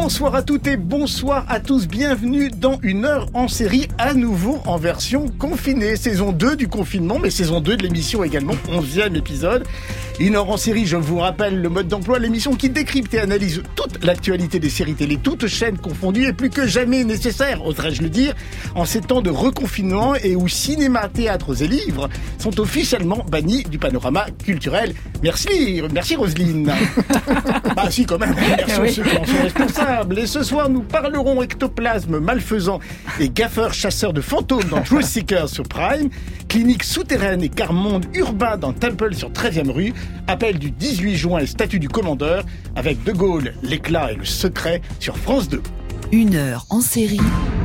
Bonsoir à toutes et bonsoir à tous. Bienvenue dans Une heure en série, à nouveau en version confinée. Saison 2 du confinement, mais saison 2 de l'émission également, 11e épisode. Une heure en série, je vous rappelle le mode d'emploi, l'émission qui décrypte et analyse toute l'actualité des séries télé, toutes chaînes confondues, et plus que jamais nécessaire, oserais-je le dire, en ces temps de reconfinement et où cinéma, théâtres et livres sont officiellement bannis du panorama culturel. Merci Roselyne. Bah si, quand même, merci à ceux qui en sont responsables. Et ce soir, nous parlerons ectoplasme malfaisant et gaffeurs chasseurs de fantômes dans Truth Seekers sur Prime, clinique souterraine et quart-monde urbain dans Temple sur 13e rue, appel du 18 juin et statut du commandeur, avec De Gaulle, l'éclat et le secret sur France 2. Une heure en série,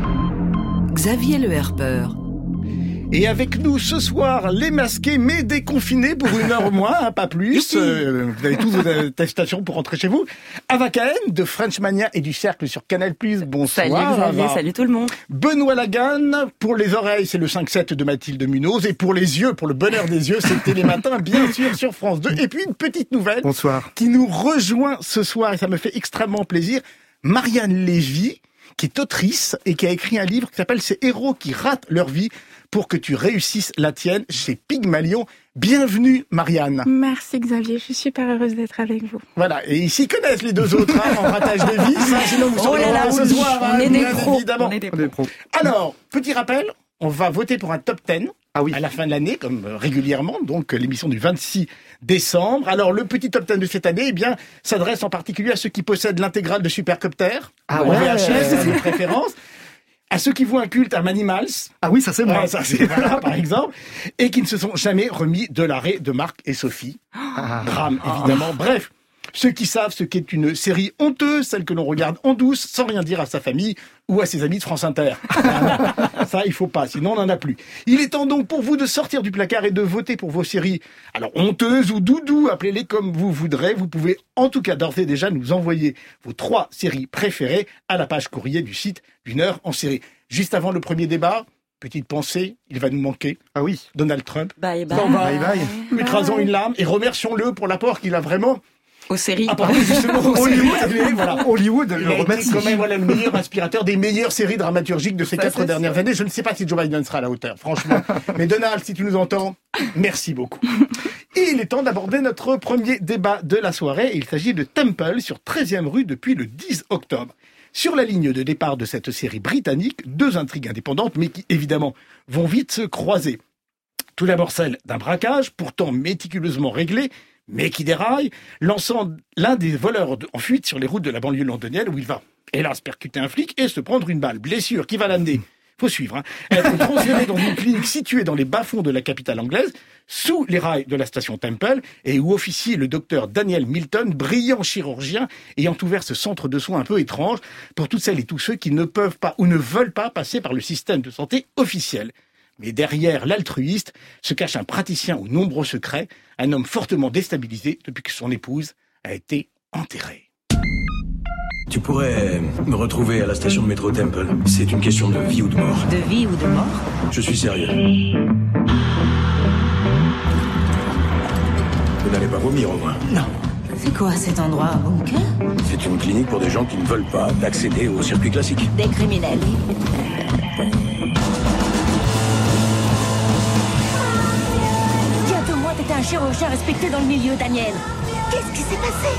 Xavier Le Herpeur. Et avec nous ce soir, les masqués mais déconfinés pour une heure au moins, hein, pas plus. Vous avez toutes vos attestations pour rentrer chez vous. Ava Cahen de Frenchmania et du Cercle sur Canal+. Bonsoir. Salut Xavier, Ava. salut tout le monde. Benoît Lagan, pour les oreilles, c'est le 5-7 de Mathilde Munoz. Et pour les yeux, pour le bonheur des yeux, c'est Télématin, bien sûr, sur France 2. Et puis une petite nouvelle. Bonsoir. Qui nous rejoint ce soir, et ça me fait extrêmement plaisir. Marianne Lévy, qui est autrice et qui a écrit un livre qui s'appelle « Ces héros qui ratent leur vie pour que tu réussisses la tienne » chez Pygmalion. Bienvenue Marianne. Merci Xavier, je suis super heureuse d'être avec vous. Voilà, et ils s'y connaissent les deux autres en ratage de vis, hein, sinon vous seriez là ce soir. On est des pros. Évidemment. On est des pros. Alors, petit rappel, on va voter pour un top 10 Ah oui. à la fin de l'année, comme régulièrement, donc l'émission du 26 décembre. Alors, le petit top 10 de cette année, eh bien, s'adresse en particulier à ceux qui possèdent l'intégrale de Supercopter, Ah en ouais. VHS, de préférence, à ceux qui vouent un culte à Manimals, Ah oui, ça c'est moi. ouais, ça c'est voilà, par exemple, et qui ne se sont jamais remis de l'arrêt de Marc et Sophie. Drame, évidemment. Bref, ceux qui savent ce qu'est une série honteuse, celle que l'on regarde en douce, sans rien dire à sa famille ou à ses amis de France Inter. Ça, il faut pas, sinon on n'en a plus. Il est temps donc pour vous de sortir du placard et de voter pour vos séries. Alors, honteuses ou doudou, appelez-les comme vous voudrez. Vous pouvez en tout cas d'ores et déjà nous envoyer vos 3 séries préférées à la page courrier du site d'Une heure en série. Juste avant le premier débat, petite pensée, il va nous manquer. Ah oui. Donald Trump. Bye bye. S'en va. Bye bye. Écrasons une larme et remercions-le pour l'apport qu'il a vraiment Aux séries. apporté justement aux Hollywood, séries. Voilà. Hollywood Il le a été remercie. quand même le meilleur inspirateur des meilleures séries dramaturgiques de ces Ça, 4 c'est dernières années. Je ne sais pas si Joe Biden sera à la hauteur, franchement. Mais Donald, si tu nous entends, merci beaucoup. Et il est temps d'aborder notre premier débat de la soirée. Il s'agit de Temple sur 13e rue depuis le 10 octobre. Sur la ligne de départ de cette série britannique, 2 intrigues indépendantes, mais qui évidemment vont vite se croiser. Tout d'abord celle d'un braquage, pourtant méticuleusement réglé, mais qui déraille, lançant l'un des voleurs en fuite sur les routes de la banlieue londonienne où il va, hélas, percuter un flic et se prendre une balle. Blessure qui va l'amener, faut suivre, hein, être transféré dans une clinique située dans les bas-fonds de la capitale anglaise, sous les rails de la station Temple, et où officie le docteur Daniel Milton, brillant chirurgien, ayant ouvert ce centre de soins un peu étrange pour toutes celles et tous ceux qui ne peuvent pas ou ne veulent pas passer par le système de santé officiel. Mais derrière l'altruiste se cache un praticien aux nombreux secrets, un homme fortement déstabilisé depuis que son épouse a été enterrée. Tu pourrais me retrouver à la station de métro Temple. C'est une question de vie ou de mort. De vie ou de mort? Je suis sérieux. Vous n'allez pas vomir au moins. Non. C'est quoi cet endroit, un bunker? C'est une clinique pour des gens qui ne veulent pas accéder au circuit classique. Des criminels. Bientôt moi, t'étais un chirurgien respecté dans le milieu, Daniel. Qu'est-ce qui s'est passé?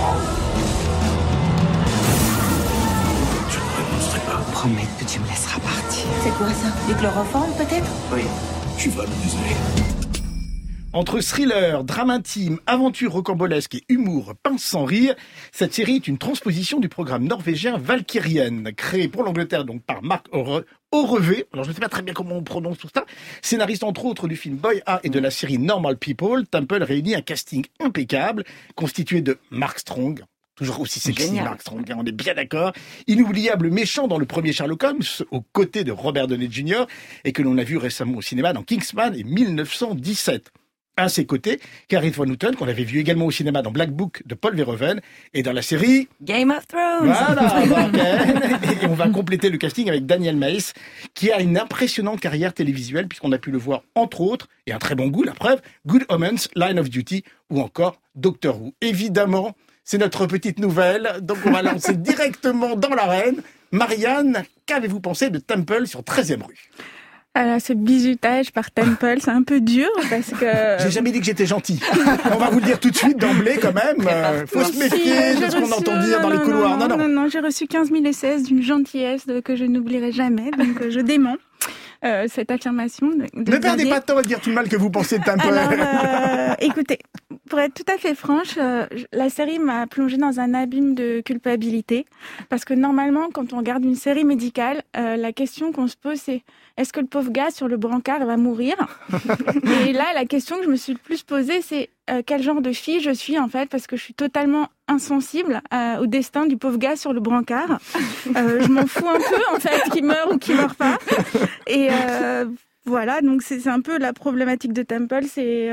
Je ne renoncerai pas. Promets que tu me laisseras partir. C'est quoi ça? Du chloroforme, peut-être? Oui. Je suis vraiment désolé. Entre thriller, drame intime, aventure rocambolesque et humour pince sans rire, cette série est une transposition du programme norvégien Valkyrien, créé pour l'Angleterre donc par Mark Oreve. Alors je ne sais pas très bien comment on prononce tout ça. Scénariste entre autres du film Boy A et de la série Normal People, Temple réunit un casting impeccable constitué de Mark Strong. Toujours aussi sexy, Génial. Mark Strong, on est bien d'accord. Inoubliable méchant dans le premier Sherlock Holmes, aux côtés de Robert Downey Jr., et que l'on a vu récemment au cinéma dans Kingsman et 1917. À ses côtés, Carrie Van Houten, qu'on avait vu également au cinéma dans Black Book de Paul Verhoeven, et dans la série... Game of Thrones. Voilà, et on va compléter le casting avec Daniel Mace, qui a une impressionnante carrière télévisuelle, puisqu'on a pu le voir, entre autres, et un très bon goût, la preuve, Good Omens, Line of Duty, ou encore Doctor Who. Évidemment, C'est notre petite nouvelle. Donc, on va lancer directement dans l'arène. Marianne, qu'avez-vous pensé de Temple sur 13e rue? Alors, ce bizutage par Temple, c'est un peu dur parce que... J'ai jamais dit que j'étais gentil. On va vous le dire tout de suite d'emblée quand même. Faut se méfier de ce qu'on entend dire dans les couloirs. Non, j'ai reçu 15 016 d'une gentillesse que je n'oublierai jamais, donc je dément cette affirmation. Ne perdez pas de temps à dire tout le mal que vous pensez de Temple. Alors, écoutez, pour être tout à fait franche, la série m'a plongée dans un abîme de culpabilité, parce que normalement, quand on regarde une série médicale, la question qu'on se pose, c'est est-ce que le pauvre gars sur le brancard va mourir? Et là, la question que je me suis le plus posée, c'est quel genre de fille je suis, en fait, parce que je suis totalement insensible au destin du pauvre gars sur le brancard. Je m'en fous un peu, en fait, qu'il meure ou qu'il meure pas. Et voilà, donc c'est un peu la problématique de Temple, c'est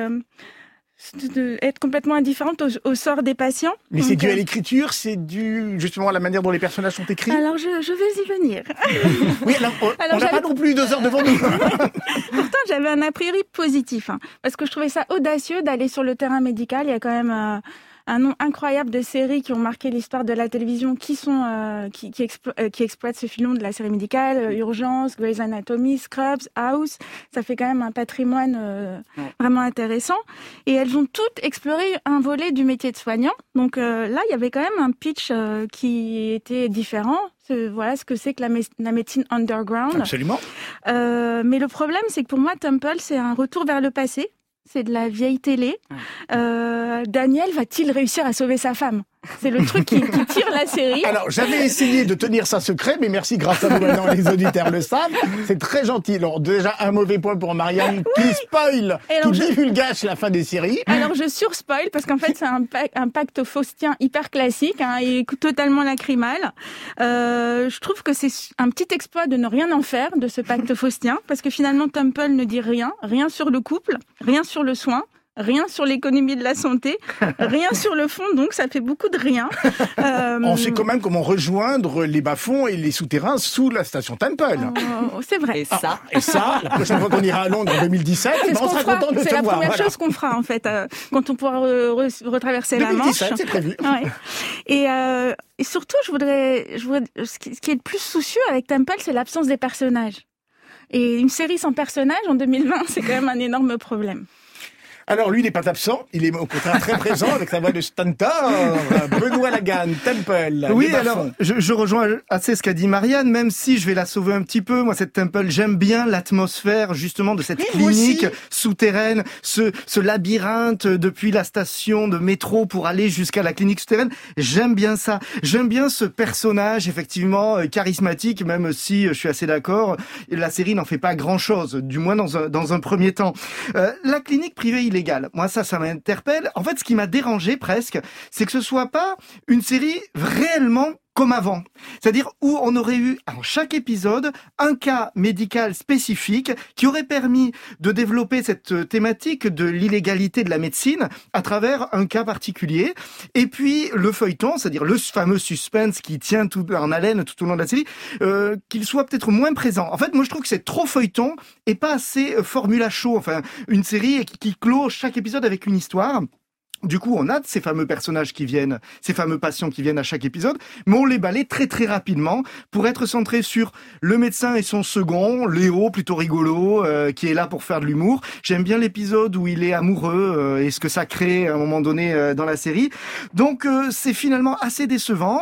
être complètement indifférente au sort des patients. Mais c'est dû à l'écriture, c'est dû justement à la manière dont les personnages sont écrits. Alors je vais y venir. Oui, on n'a pas non plus 2 heures devant nous. Pourtant, j'avais un a priori positif, parce que je trouvais ça audacieux d'aller sur le terrain médical. Il y a quand même un nombre incroyable de séries qui ont marqué l'histoire de la télévision qui exploitent ce filon de la série médicale, Urgence, Grey's Anatomy, Scrubs, House. Ça fait quand même un patrimoine vraiment intéressant. Et elles ont toutes exploré un volet du métier de soignant. Donc là, il y avait quand même un pitch qui était différent. Voilà ce que c'est que la médecine underground. Absolument. Mais le problème, c'est que pour moi, Temple, c'est un retour vers le passé. C'est de la vieille télé. Daniel va-t-il réussir à sauver sa femme? C'est le truc qui tire la série. Alors, j'avais essayé de tenir ça secret, mais merci, grâce à vous maintenant, les auditeurs le savent. C'est très gentil. Alors, déjà, un mauvais point pour Marianne, qui spoil, qui divulgage la fin des séries. Alors, je sur-spoil, parce qu'en fait, c'est un pacte faustien hyper classique, et totalement lacrymal. Je trouve que c'est un petit exploit de ne rien en faire de ce pacte faustien, parce que finalement, Temple ne dit rien sur le couple, rien sur le soin, rien sur l'économie de la santé, rien sur le fond, donc ça fait beaucoup de rien. On sait quand même comment rejoindre les bas-fonds et les souterrains sous la station Temple. C'est vrai. Et ça, la prochaine fois qu'on ira à Londres en 2017, on sera content de te voir. C'est la première chose qu'on fera, en fait, quand on pourra retraverser la Manche. 2017, c'est prévu. Ouais. Et surtout, je voudrais, ce qui est le plus soucieux avec Temple, c'est l'absence des personnages. Et une série sans personnages en 2020, c'est quand même un énorme problème. Alors lui, il n'est pas absent, il est au contraire très présent avec sa voix de stentor. Benoît Lagan, Temple. Oui, alors je rejoins assez ce qu'a dit Marianne, même si je vais la sauver un petit peu. Moi, cette Temple, j'aime bien l'atmosphère justement de cette clinique souterraine, ce labyrinthe depuis la station de métro pour aller jusqu'à la clinique souterraine. J'aime bien ça. J'aime bien ce personnage effectivement charismatique, même si je suis assez d'accord, la série n'en fait pas grand-chose, du moins dans un premier temps. La clinique privée illégale. Moi, ça m'interpelle. En fait, ce qui m'a dérangé presque, c'est que ce soit pas une série réellement comme avant. C'est-à-dire où on aurait eu, en chaque épisode, un cas médical spécifique qui aurait permis de développer cette thématique de l'illégalité de la médecine à travers un cas particulier. Et puis, le feuilleton, c'est-à-dire le fameux suspense qui tient tout en haleine tout au long de la série, qu'il soit peut-être moins présent. En fait, moi, je trouve que c'est trop feuilleton et pas assez formule à chaud. Enfin, une série qui clôt chaque épisode avec une histoire. Du coup, on a ces fameux personnages qui viennent, ces fameux patients qui viennent à chaque épisode, mais on les balaye très très rapidement pour être centré sur le médecin et son second, Léo, plutôt rigolo, qui est là pour faire de l'humour. J'aime bien l'épisode où il est amoureux et ce que ça crée à un moment donné dans la série. Donc, c'est finalement assez décevant.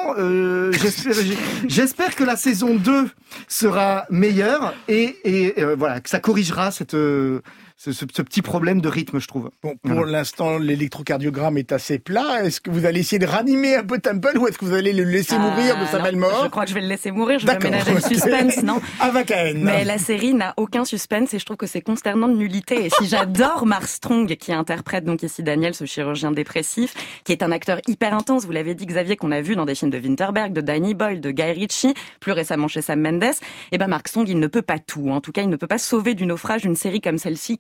J'espère que la saison 2 sera meilleure et voilà, que ça corrigera ce petit problème de rythme, je trouve. Bon, pour l'instant, l'électrocardiogramme est assez plat. Est-ce que vous allez essayer de ranimer un peu Temple ou est-ce que vous allez le laisser mourir de sa belle mort? Je crois que je vais le laisser mourir, je vais ménager le suspense, non? Avakaen. Mais la série n'a aucun suspense et je trouve que c'est consternant de nullité. Et si j'adore Mark Strong, qui interprète donc ici Daniel, ce chirurgien dépressif, qui est un acteur hyper intense, vous l'avez dit Xavier, qu'on a vu dans des films de Winterberg, de Danny Boyle, de Guy Ritchie, plus récemment chez Sam Mendes, et Mark Strong, il ne peut pas tout. En tout cas, il ne peut pas sauver du naufrage une série comme celle-ci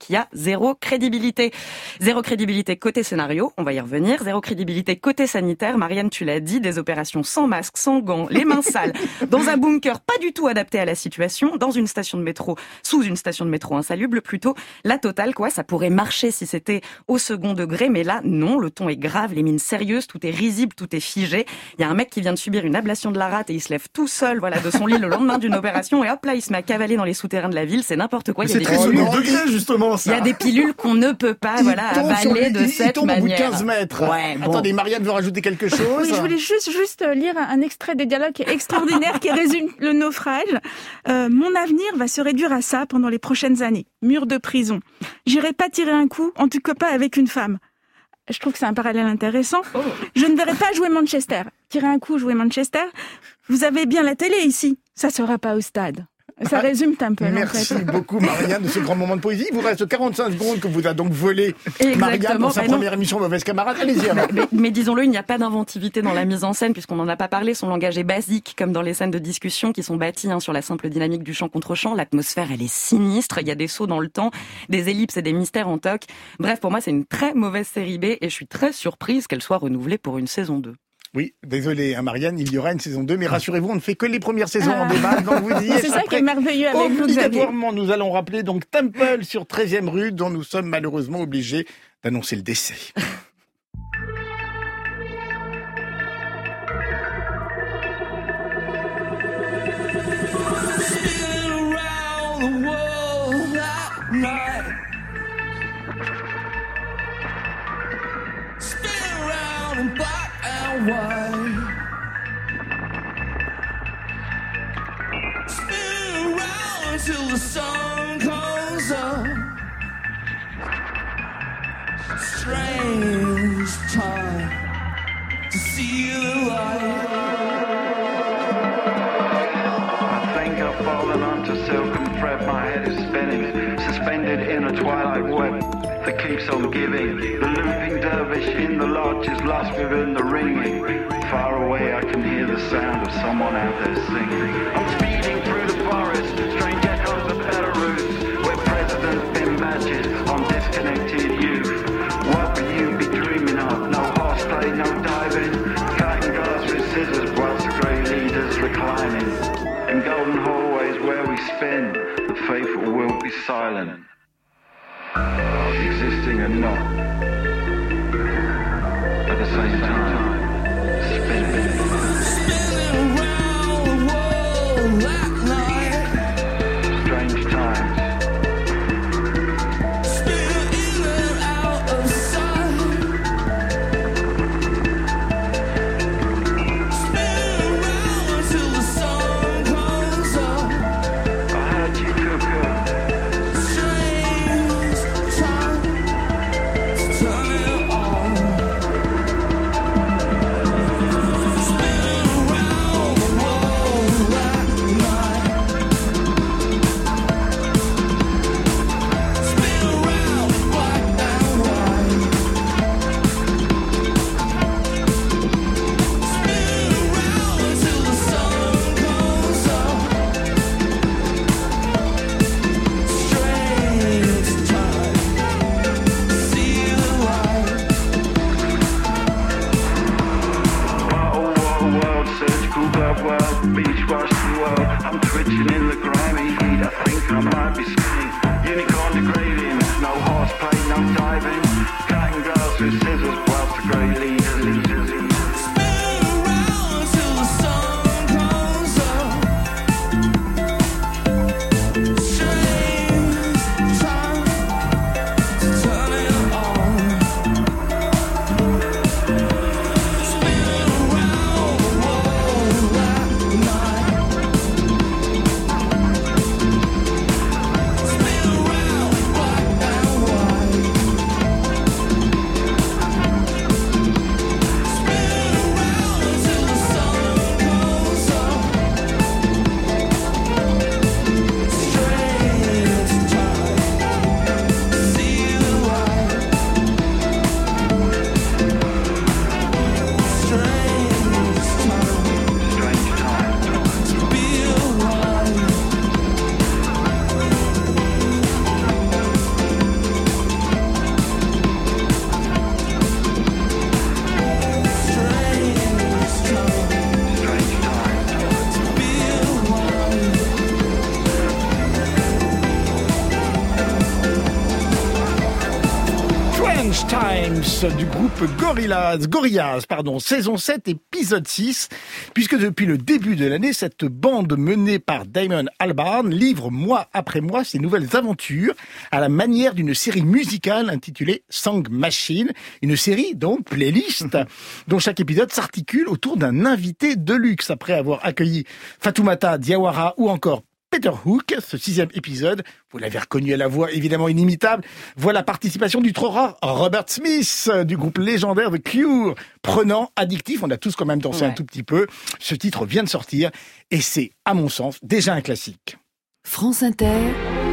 qui a zéro crédibilité. Zéro crédibilité côté scénario, on va y revenir. Zéro crédibilité côté sanitaire. Marianne, tu l'as dit, des opérations sans masque, sans gants, les mains sales, dans un bunker pas du tout adapté à la situation, dans une station de métro, sous une station de métro insalubre plutôt. La totale, quoi, ça pourrait marcher si c'était au second degré, mais là, non, le ton est grave, les mines sérieuses, tout est risible, tout est figé. Il y a un mec qui vient de subir une ablation de la rate et il se lève tout seul, voilà, de son lit le lendemain d'une opération et hop là, il se met à cavaler dans les souterrains de la ville, c'est n'importe quoi. C'est très second degré, justement, ça. Il y a des pilules qu'on ne peut pas, avaler de cette manière. Il tombe au bout de 15 mètres. Ouais, bon. Attendez, Marianne veut rajouter quelque chose. Oui, je voulais juste lire un extrait des dialogues qui est extraordinaire, qui résume le naufrage. Mon avenir va se réduire à ça pendant les prochaines années. Mur de prison. J'irai pas tirer un coup, en tout cas pas avec une femme. Je trouve que c'est un parallèle intéressant. Oh. Je ne verrai pas jouer Manchester. Tirer un coup, jouer Manchester. Vous avez bien la télé ici. Ça sera pas au stade. Ça résume Temple. Merci beaucoup, Marianne, de ce grand moment de poésie. Il vous reste 45 secondes que vous a donc volé Marianne dans sa première émission Mauvaise Camarade. Allez-y, alors. Mais disons-le, il n'y a pas d'inventivité dans la mise en scène, puisqu'on n'en a pas parlé. Son langage est basique, comme dans les scènes de discussion qui sont bâties sur la simple dynamique du chant contre chant. L'atmosphère, elle est sinistre. Il y a des sauts dans le temps, des ellipses et des mystères en toc. Bref, pour moi, c'est une très mauvaise série B et je suis très surprise qu'elle soit renouvelée pour une saison 2. Oui, désolé, Marianne, il y aura une saison 2, mais rassurez-vous, on ne fait que les premières saisons en débat, donc vous y êtes. C'est ça qui est merveilleux avec vous, obligatoirement, nous allons rappeler donc Temple sur 13e rue, dont nous sommes malheureusement obligés d'annoncer le décès. Black and white, spin around until the sun comes up. Strange time to see the light. I think I've fallen onto silken thread. My head is spinning, suspended in a twilight web that keeps on giving. The looping dervish in the lodge is lost within the ringing. Far away I can hear the sound of someone out there singing. I'm speeding through the forest, strange echoes of Belarus, where presidents pin badges on disconnected youth. What will you be dreaming of? No horseplay, no diving, cutting glass with scissors whilst the grey leaders reclining. In golden hallways where we spin, the faithful will be silent. Existing and not at the same time, spinning Around the world that night, strange times. spin in and out of sight. Spin around until the sun comes up. I heard you took a Strange time to turn it on. Spin around Strange Times du groupe Gorillaz, saison 7, épisode 6, puisque depuis le début de l'année, cette bande menée par Damon Albarn livre mois après mois ses nouvelles aventures à la manière d'une série musicale intitulée Song Machine, une série donc playlist dont chaque épisode s'articule autour d'un invité de luxe. Après avoir accueilli Fatoumata Diawara ou encore Peter Hook, ce 6e épisode, vous l'avez reconnu à la voix évidemment inimitable, voit la participation du trop rare Robert Smith du groupe légendaire The Cure. Prenant, addictif, on a tous quand même dansé un tout petit peu. Ce titre vient de sortir et c'est, à mon sens, déjà un classique. France Inter.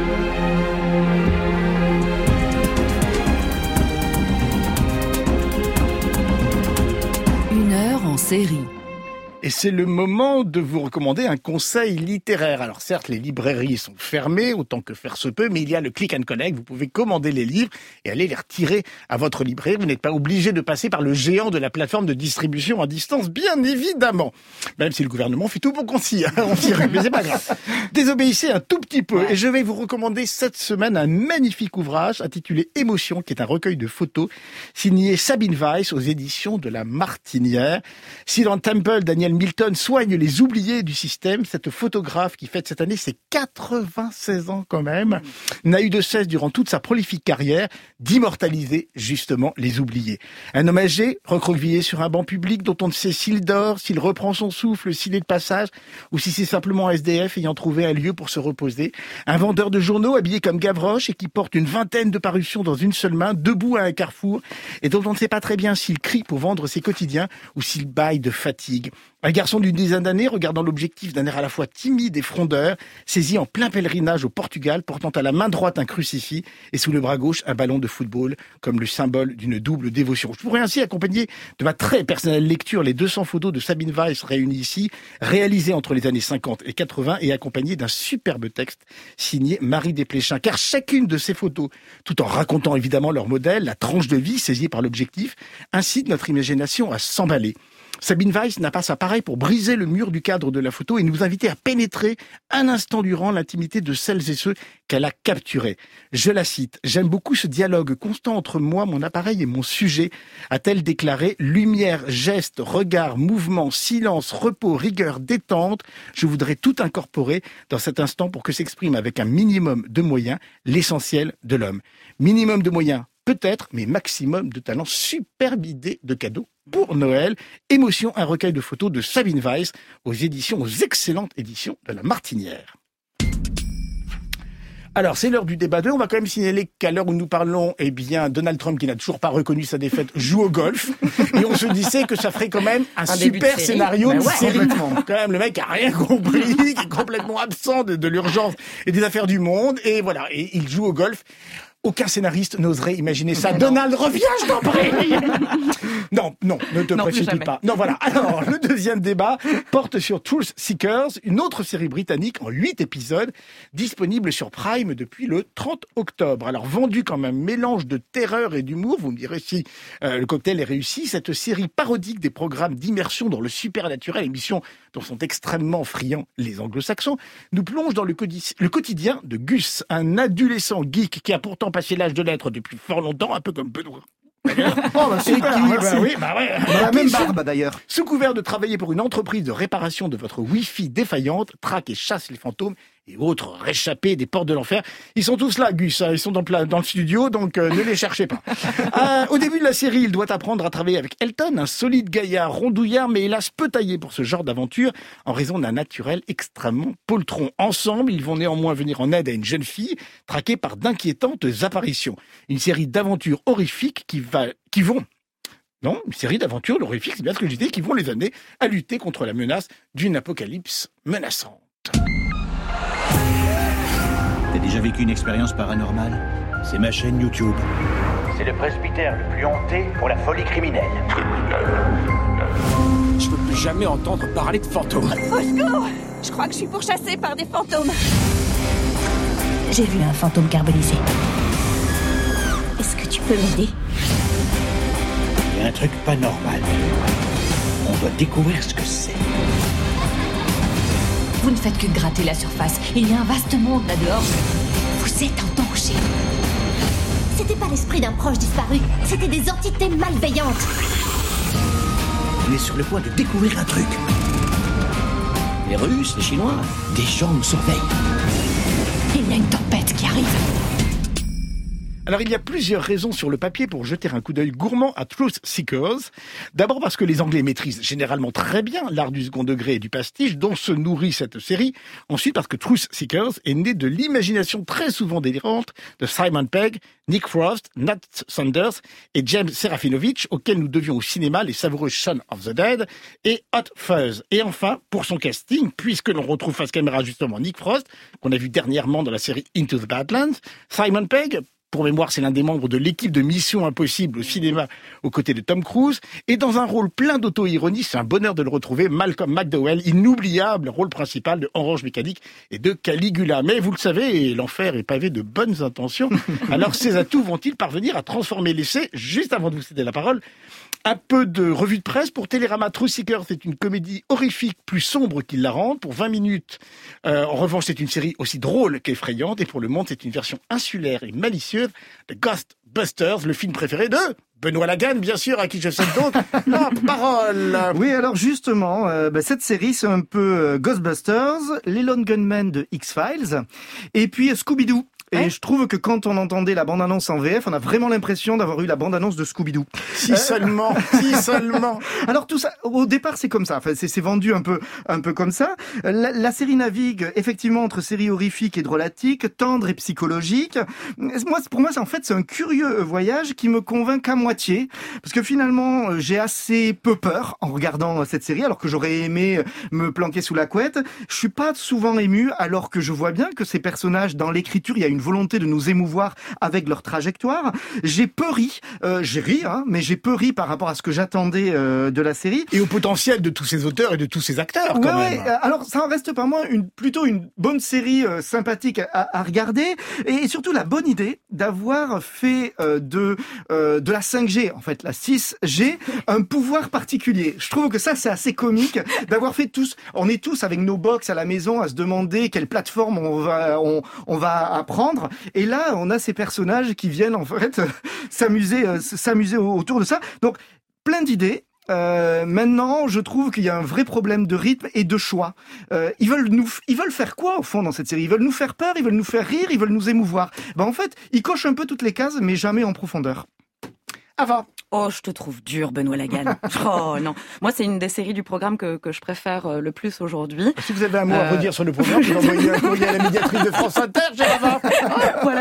Une heure en série. Et c'est le moment de vous recommander un conseil littéraire. Alors certes, les librairies sont fermées, autant que faire se peut, mais il y a le click and collect. Vous pouvez commander les livres et aller les retirer à votre libraire. Vous n'êtes pas obligé de passer par le géant de la plateforme de distribution à distance, bien évidemment. Même si le gouvernement fait tout pour qu'on s'y rue, mais c'est pas grave. Désobéissez un tout petit peu. Et je vais vous recommander cette semaine un magnifique ouvrage intitulé Émotion, qui est un recueil de photos signé Sabine Weiss aux éditions de La Martinière. Si dans Temple, Daniel Milton soigne les oubliés du système, cette photographe qui fête cette année ses 96 ans quand même, n'a eu de cesse durant toute sa prolifique carrière d'immortaliser justement les oubliés. Un homme âgé, recroquevillé sur un banc public dont on ne sait s'il dort, s'il reprend son souffle, s'il est de passage, ou si c'est simplement un SDF ayant trouvé un lieu pour se reposer. Un vendeur de journaux habillé comme Gavroche et qui porte une vingtaine de parutions dans une seule main, debout à un carrefour, et dont on ne sait pas très bien s'il crie pour vendre ses quotidiens ou s'il bâille de fatigue. Un garçon d'une dizaine d'années, regardant l'objectif d'un air à la fois timide et frondeur, saisi en plein pèlerinage au Portugal, portant à la main droite un crucifix et sous le bras gauche un ballon de football, comme le symbole d'une double dévotion. Je pourrais ainsi accompagner de ma très personnelle lecture les 200 photos de Sabine Weiss réunies ici, réalisées entre les années 50 et 80 et accompagnées d'un superbe texte signé Marie Desplechin. Car chacune de ces photos, tout en racontant évidemment leur modèle, la tranche de vie saisie par l'objectif, incite notre imagination à s'emballer. Sabine Weiss n'a pas sa pareille pour briser le mur du cadre de la photo et nous inviter à pénétrer un instant durant l'intimité de celles et ceux qu'elle a capturés. Je la cite. « J'aime beaucoup ce dialogue constant entre moi, mon appareil et mon sujet », a-t-elle déclaré. « Lumière, geste, regard, mouvement, silence, repos, rigueur, détente. Je voudrais tout incorporer dans cet instant pour que s'exprime avec un minimum de moyens l'essentiel de l'homme. » Minimum de moyens, peut-être, mais maximum de talent. Superbe idée de cadeau pour Noël. Émotion, un recueil de photos de Sabine Weiss aux excellentes éditions de La Martinière. Alors, c'est l'heure du débat 2. On va quand même signaler qu'à l'heure où nous parlons, Donald Trump, qui n'a toujours pas reconnu sa défaite, joue au golf. Et on se disait que ça ferait quand même un super scénario de série. Quand même, le mec a rien compris, qui est complètement absent de l'urgence et des affaires du monde. Et voilà, et il joue au golf. Aucun scénariste n'oserait imaginer ça. Donald, reviens, je t'en prie. Non, ne te précipite pas. Non, voilà. Alors, le deuxième débat porte sur Truth Seekers, une autre série britannique en 8 épisodes, disponible sur Prime depuis le 30 octobre. Alors, vendu comme un mélange de terreur et d'humour, vous me direz si le cocktail est réussi, cette série parodique des programmes d'immersion dans le supernaturel, émission dont sont extrêmement friands les anglo-saxons, nous plonge dans le quotidien de Gus, un adolescent geek qui a pourtant passé l'âge de l'être depuis fort longtemps, un peu comme Benoît. Super, ouais. On a la même barbe d'ailleurs. Sous couvert de travailler pour une entreprise de réparation de votre Wi-Fi défaillante, traque et chasse les fantômes et autres réchappés des portes de l'enfer. Ils sont tous là, Gus, ils sont dans le studio, donc ne les cherchez pas. Au début de la série, il doit apprendre à travailler avec Elton, un solide gaillard rondouillard, mais hélas peu taillé pour ce genre d'aventure, en raison d'un naturel extrêmement poltron. Ensemble, ils vont néanmoins venir en aide à une jeune fille, traquée par d'inquiétantes apparitions. Une série d'aventures horrifiques une série d'aventures horrifiques, c'est bien ce que j'ai dit, qui vont les amener à lutter contre la menace d'une apocalypse menaçante. T'as déjà vécu une expérience paranormale? C'est ma chaîne YouTube. C'est le presbytère le plus hanté pour la folie criminelle. Je veux plus jamais entendre parler de fantômes. Au secours! Je crois que je suis pourchassée par des fantômes. J'ai vu un fantôme carbonisé. Est-ce que tu peux m'aider? Il y a un truc pas normal. On doit découvrir ce que c'est. Vous ne faites que gratter la surface. Il y a un vaste monde là-dehors. Vous êtes en danger. C'est C'était pas l'esprit d'un proche disparu, c'était des entités malveillantes. On est sur le point de découvrir un truc. Les Russes, les Chinois, des gens nous surveillent. Il y a une tempête qui arrive. Alors, il y a plusieurs raisons sur le papier pour jeter un coup d'œil gourmand à Truth Seekers. D'abord parce que les Anglais maîtrisent généralement très bien l'art du second degré et du pastiche dont se nourrit cette série. Ensuite, parce que Truth Seekers est né de l'imagination très souvent délirante de Simon Pegg, Nick Frost, Nat Saunders et James Serafinovich, auxquels nous devions au cinéma les savoureux Shaun of the Dead et Hot Fuzz. Et enfin, pour son casting, puisque l'on retrouve face caméra justement Nick Frost, qu'on a vu dernièrement dans la série Into the Badlands, Simon Pegg, pour mémoire, c'est l'un des membres de l'équipe de Mission Impossible au cinéma aux côtés de Tom Cruise. Et dans un rôle plein d'auto-ironie, c'est un bonheur de le retrouver, Malcolm McDowell, inoubliable rôle principal de Orange Mécanique et de Caligula. Mais vous le savez, l'enfer est pavé de bonnes intentions. Alors ces atouts vont-ils parvenir à transformer l'essai? Juste avant de vous céder la parole, un peu de revue de presse pour Télérama. Truth Seekers, c'est une comédie horrifique plus sombre qu'il la rend, pour 20 minutes. En revanche, c'est une série aussi drôle qu'effrayante. Et pour Le Monde, c'est une version insulaire et malicieuse de Ghostbusters, le film préféré de Benoît Laganne, bien sûr, à qui je cède donc la parole. Oui, alors justement, cette série, c'est un peu Ghostbusters, les Lone Gunmen de X-Files, et puis Scooby-Doo. Et je trouve que quand on entendait la bande-annonce en VF, on a vraiment l'impression d'avoir eu la bande-annonce de Scooby-Doo. Si seulement. Alors tout ça, au départ, c'est comme ça. Enfin, c'est vendu un peu comme ça. La série navigue effectivement entre série horrifique et drôlatique, tendre et psychologique. Pour moi, c'est un curieux voyage qui me convainc qu'à moitié, parce que finalement, j'ai assez peu peur en regardant cette série, alors que j'aurais aimé me planquer sous la couette. Je suis pas souvent ému, alors que je vois bien que ces personnages, dans l'écriture, il y a une volonté de nous émouvoir avec leur trajectoire. J'ai peu ri, mais j'ai peu ri par rapport à ce que j'attendais de la série. Et au potentiel de tous ces auteurs et de tous ces acteurs, quand même. Ouais, alors ça en reste par moi plutôt une bonne série sympathique à regarder, et surtout la bonne idée d'avoir fait de la 5G, en fait la 6G, un pouvoir particulier. Je trouve que ça c'est assez comique d'avoir fait on est tous avec nos box à la maison à se demander quelle plateforme on va apprendre. Et là, on a ces personnages qui viennent en fait s'amuser autour de ça. Donc, plein d'idées. Maintenant, je trouve qu'il y a un vrai problème de rythme et de choix. Ils veulent faire quoi au fond dans cette série? Ils veulent nous faire peur, ils veulent nous faire rire, ils veulent nous émouvoir. En fait, ils cochent un peu toutes les cases, mais jamais en profondeur. Ava. Oh, je te trouve dur, Benoît Laganne. Oh non, moi c'est une des séries du programme que je préfère le plus aujourd'hui. Si vous avez un mot à redire sur le programme, vous envoyez un courrier à la médiatrice de France Inter, Voilà.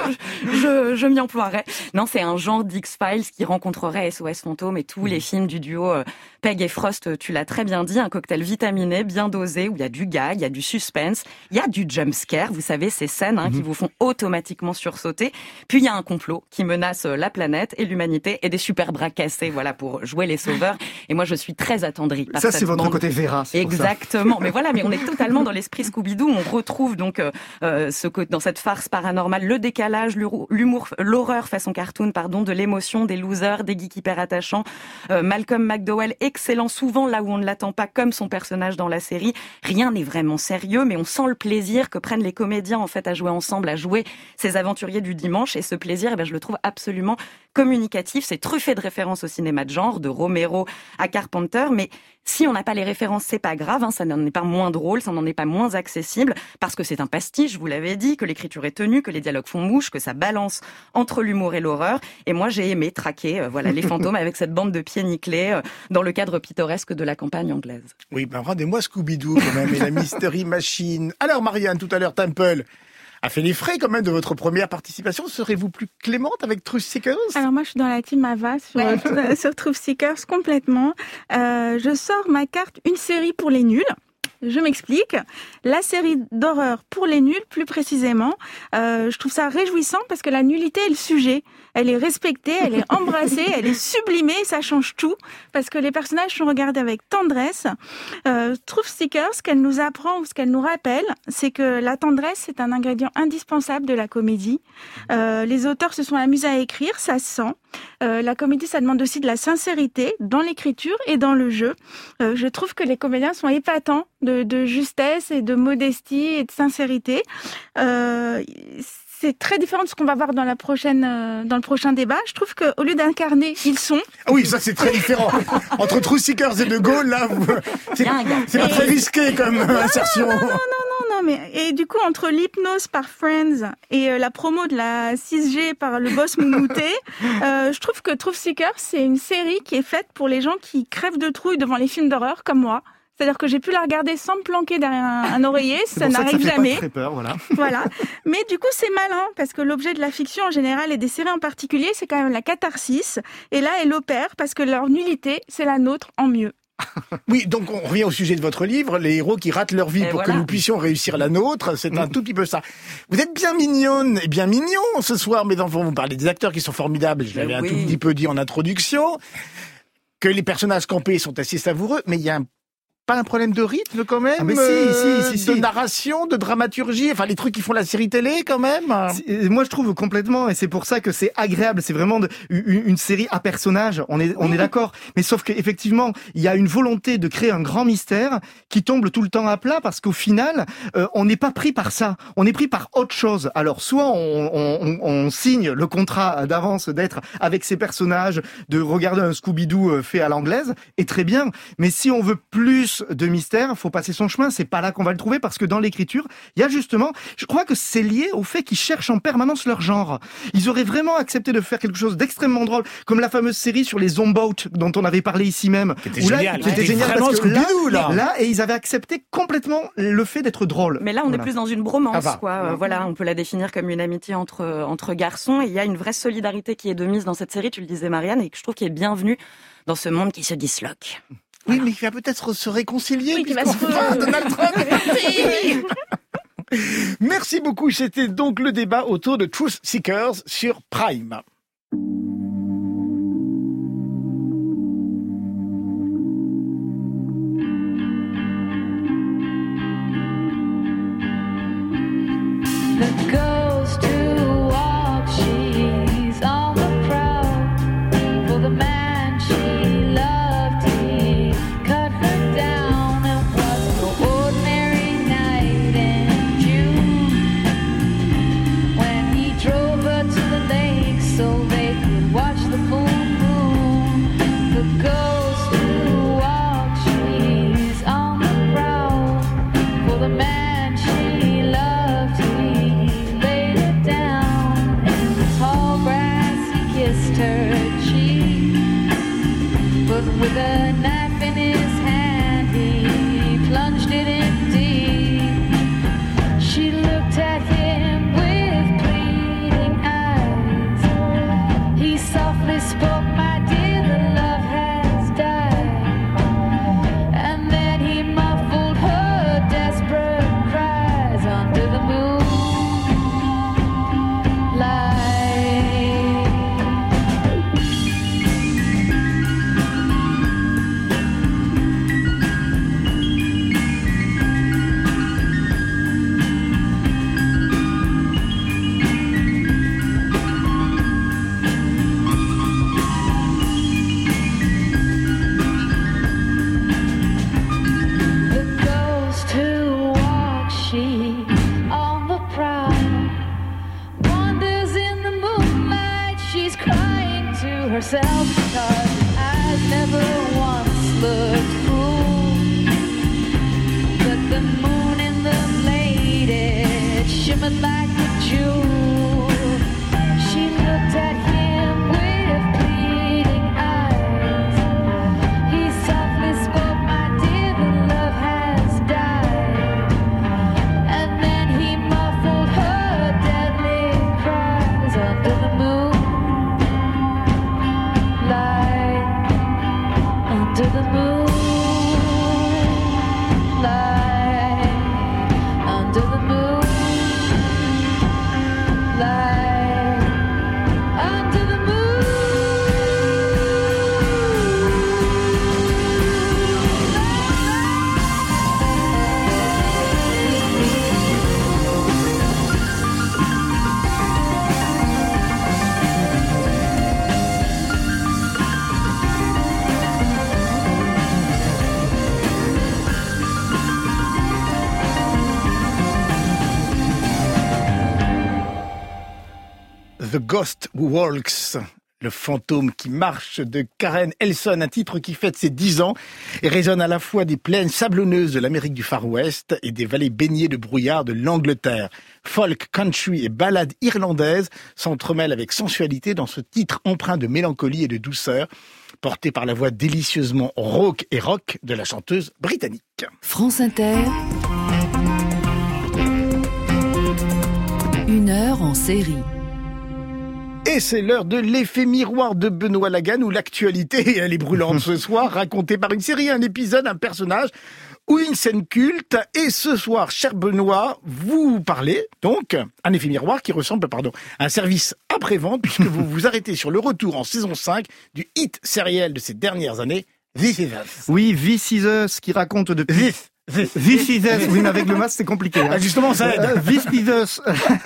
Je m'y emploierai. Non, c'est un genre d'X-Files qui rencontrerait SOS Fantôme et tous les films du duo Pegg et Frost. Tu l'as très bien dit, un cocktail vitaminé, bien dosé, où il y a du gag, il y a du suspense, il y a du jump scare. Vous savez, ces scènes qui vous font automatiquement sursauter. Puis il y a un complot qui menace la planète et l'humanité et des super bras cassés, voilà, pour jouer les sauveurs. Et moi, je suis très attendrie par ça, cette c'est votre bande. côté Vera. Exactement. Mais voilà, mais on est totalement dans l'esprit Scooby-Doo. On retrouve donc dans cette farce paranormale, le décalage, l'humour, l'horreur façon cartoon, de l'émotion, des losers, des geeks hyper attachants. Malcolm McDowell, excellent, souvent là où on ne l'attend pas, comme son personnage dans la série. Rien n'est vraiment sérieux, mais on sent le plaisir que prennent les comédiens en fait à jouer ensemble, à jouer ces aventuriers du dimanche. Et ce plaisir, je le trouve absolument communicatif. C'est truffé de références au cinéma de genre, de Romero à Carpenter, mais si on n'a pas les références, c'est pas grave, ça n'en est pas moins drôle, ça n'en est pas moins accessible, parce que c'est un pastiche, vous l'avez dit, que l'écriture est tenue, que les dialogues font mouche, que ça balance entre l'humour et l'horreur. Et moi, j'ai aimé traquer les fantômes avec cette bande de pieds nickelés dans le cadre pittoresque de la campagne anglaise. Oui, rendez-moi Scooby-Doo quand même et la Mystery Machine. Alors Marianne, tout à l'heure, Temple a fait les frais quand même de votre première participation. Serez-vous plus clémente avec Truth Seekers? Alors moi, je suis dans la team Ava sur Truth Seekers complètement. Je sors ma carte une série pour les nuls. Je m'explique. La série d'horreur pour les nuls, plus précisément, je trouve ça réjouissant parce que la nullité est le sujet. Elle est respectée, elle est embrassée, elle est sublimée, ça change tout parce que les personnages sont regardés avec tendresse. Truth Seekers, ce qu'elle nous apprend ou ce qu'elle nous rappelle, c'est que la tendresse est un ingrédient indispensable de la comédie. Les auteurs se sont amusés à écrire, ça se sent. La comédie, ça demande aussi de la sincérité dans l'écriture et dans le jeu. Je trouve que les comédiens sont épatants de justesse et de modestie et de sincérité. c'est très différent de ce qu'on va voir dans le prochain débat. Je trouve qu'au lieu d'incarner, ils sont. Ah oui, ça c'est très différent. Entre Truth Seekers et De Gaulle, là, c'est pas très risqué comme insertion. Non, mais et du coup entre l'hypnose par Friends et la promo de la 6G par le boss Moumouté, je trouve que Truth Seekers c'est une série qui est faite pour les gens qui crèvent de trouille devant les films d'horreur comme moi. C'est-à-dire que j'ai pu la regarder sans me planquer derrière un oreiller, ça n'arrive jamais. Ça fait pas très peur, voilà. Voilà. Mais du coup, c'est malin, parce que l'objet de la fiction en général et des séries en particulier, c'est quand même la catharsis. Et là, elle opère parce que leur nullité, c'est la nôtre en mieux. Oui, donc on revient au sujet de votre livre, les héros qui ratent leur vie pour que nous puissions réussir la nôtre, c'est un tout petit peu ça. Vous êtes bien mignonne et bien mignon ce soir, mes enfants, vous parlez des acteurs qui sont formidables, je l'avais un tout petit peu dit en introduction, que les personnages campés sont assez savoureux, mais il y a pas un problème de rythme quand même, mais si. de narration, de dramaturgie, enfin les trucs qui font la série télé quand même. Moi je trouve complètement, et c'est pour ça que c'est agréable, c'est vraiment une série à personnages, on est d'accord, mais sauf qu'effectivement il y a une volonté de créer un grand mystère qui tombe tout le temps à plat parce qu'au final on n'est pas pris par ça, on est pris par autre chose. Alors soit on signe le contrat d'avance d'être avec ces personnages, de regarder un Scooby-Doo fait à l'anglaise, et très bien, mais si on veut plus de mystère, faut passer son chemin, c'est pas là qu'on va le trouver parce que dans l'écriture, il y a justement, je crois que c'est lié au fait qu'ils cherchent en permanence leur genre. Ils auraient vraiment accepté de faire quelque chose d'extrêmement drôle, comme la fameuse série sur les Zomboats dont on avait parlé ici même. C'était génial, parce que là, et ils avaient accepté complètement le fait d'être drôle. Mais là, on est plus dans une bromance, quoi. Voilà, on peut la définir comme une amitié entre garçons, et il y a une vraie solidarité qui est de mise dans cette série, tu le disais Marianne, et que je trouve qui est bienvenue dans ce monde qui se disloque. Oui, mais il va peut-être se réconcilier. Oui, qui va se Donald Trump. Merci beaucoup. C'était donc le débat autour de Truth Seekers sur Prime. The ghost who walks, she's on the prowl for the man she loved. He cut her down. It was no ordinary night in June when he drove her to the lake so they could watch the full moon. The ghost who walks, she's on the prowl for the man she loved. Her cheek, but with a knife in his hand, he plunged it in deep. She looked at him with pleading eyes. He softly spoke, "My dear, the love has died." And then he muffled her desperate cries under the moonlight. Herself, because I've never once looked cruel, but the moon in the blade, it shimmered like a jewel. She looked at him with pleading eyes. He softly spoke, "My dear, the love has died." And then he muffled her deadly cries under the moon. Under the moon, light under the moon, Ghost Who Walks, le fantôme qui marche de Karen Elson, un titre qui fête ses 10 ans et résonne à la fois des plaines sablonneuses de l'Amérique du Far West et des vallées baignées de brouillard de l'Angleterre. Folk, country et ballade irlandaise s'entremêlent avec sensualité dans ce titre empreint de mélancolie et de douceur, porté par la voix délicieusement rauque et rock de la chanteuse britannique. France Inter. 1 heure en série. Et c'est l'heure de l'effet miroir de Benoît Lagan, où l'actualité, elle est brûlante ce soir, racontée par une série, un épisode, un personnage ou une scène culte. Et ce soir, cher Benoît, vous parlez donc un effet miroir qui ressemble à un service après-vente, puisque vous vous arrêtez sur le retour en saison 5 du hit sériel de ces dernières années, This Is Us. Oui, This Is Us, qui raconte depuis... This Is Us, oui, mais avec le masque, c'est compliqué. Hein. Ah, justement, ça aide. This Is Us,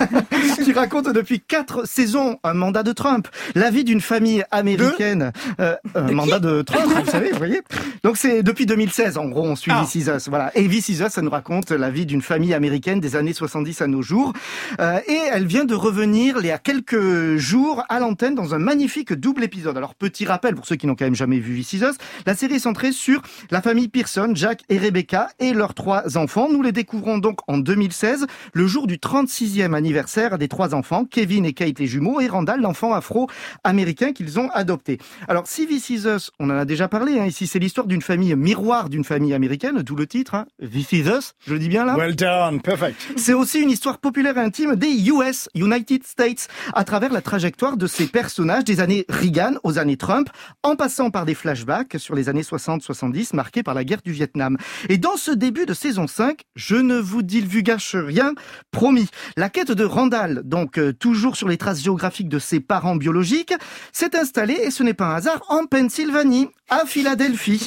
qui raconte depuis 4 saisons un mandat de Trump, la vie d'une famille américaine. Un mandat de Trump, vous savez, vous voyez. Donc c'est depuis 2016, en gros, on suit This Is Us, voilà. Et This Is Us, ça nous raconte la vie d'une famille américaine des années 70 à nos jours. Et elle vient de revenir, il y a quelques jours, à l'antenne dans un magnifique double épisode. Alors, petit rappel, pour ceux qui n'ont quand même jamais vu This Is Us, la série est centrée sur la famille Pearson, Jack et Rebecca, et leurs 3 enfants. Nous les découvrons donc en 2016, le jour du 36e anniversaire des 3 enfants, Kevin et Kate les jumeaux, et Randall, l'enfant afro-américain qu'ils ont adopté. Alors, si This Is Us, on en a déjà parlé, hein, ici c'est l'histoire d'une famille miroir d'une famille américaine, d'où le titre, hein, This Is Us, je le dis bien là. Well done, perfect. C'est aussi une histoire populaire et intime des United States, à travers la trajectoire de ces personnages des années Reagan aux années Trump, en passant par des flashbacks sur les années 60-70 marqués par la guerre du Vietnam. Et dans ce début de saison 5, je ne vous divulgage rien, promis. La quête de Randall, donc toujours sur les traces géographiques de ses parents biologiques, s'est installée, et ce n'est pas un hasard, en Pennsylvanie, à Philadelphie.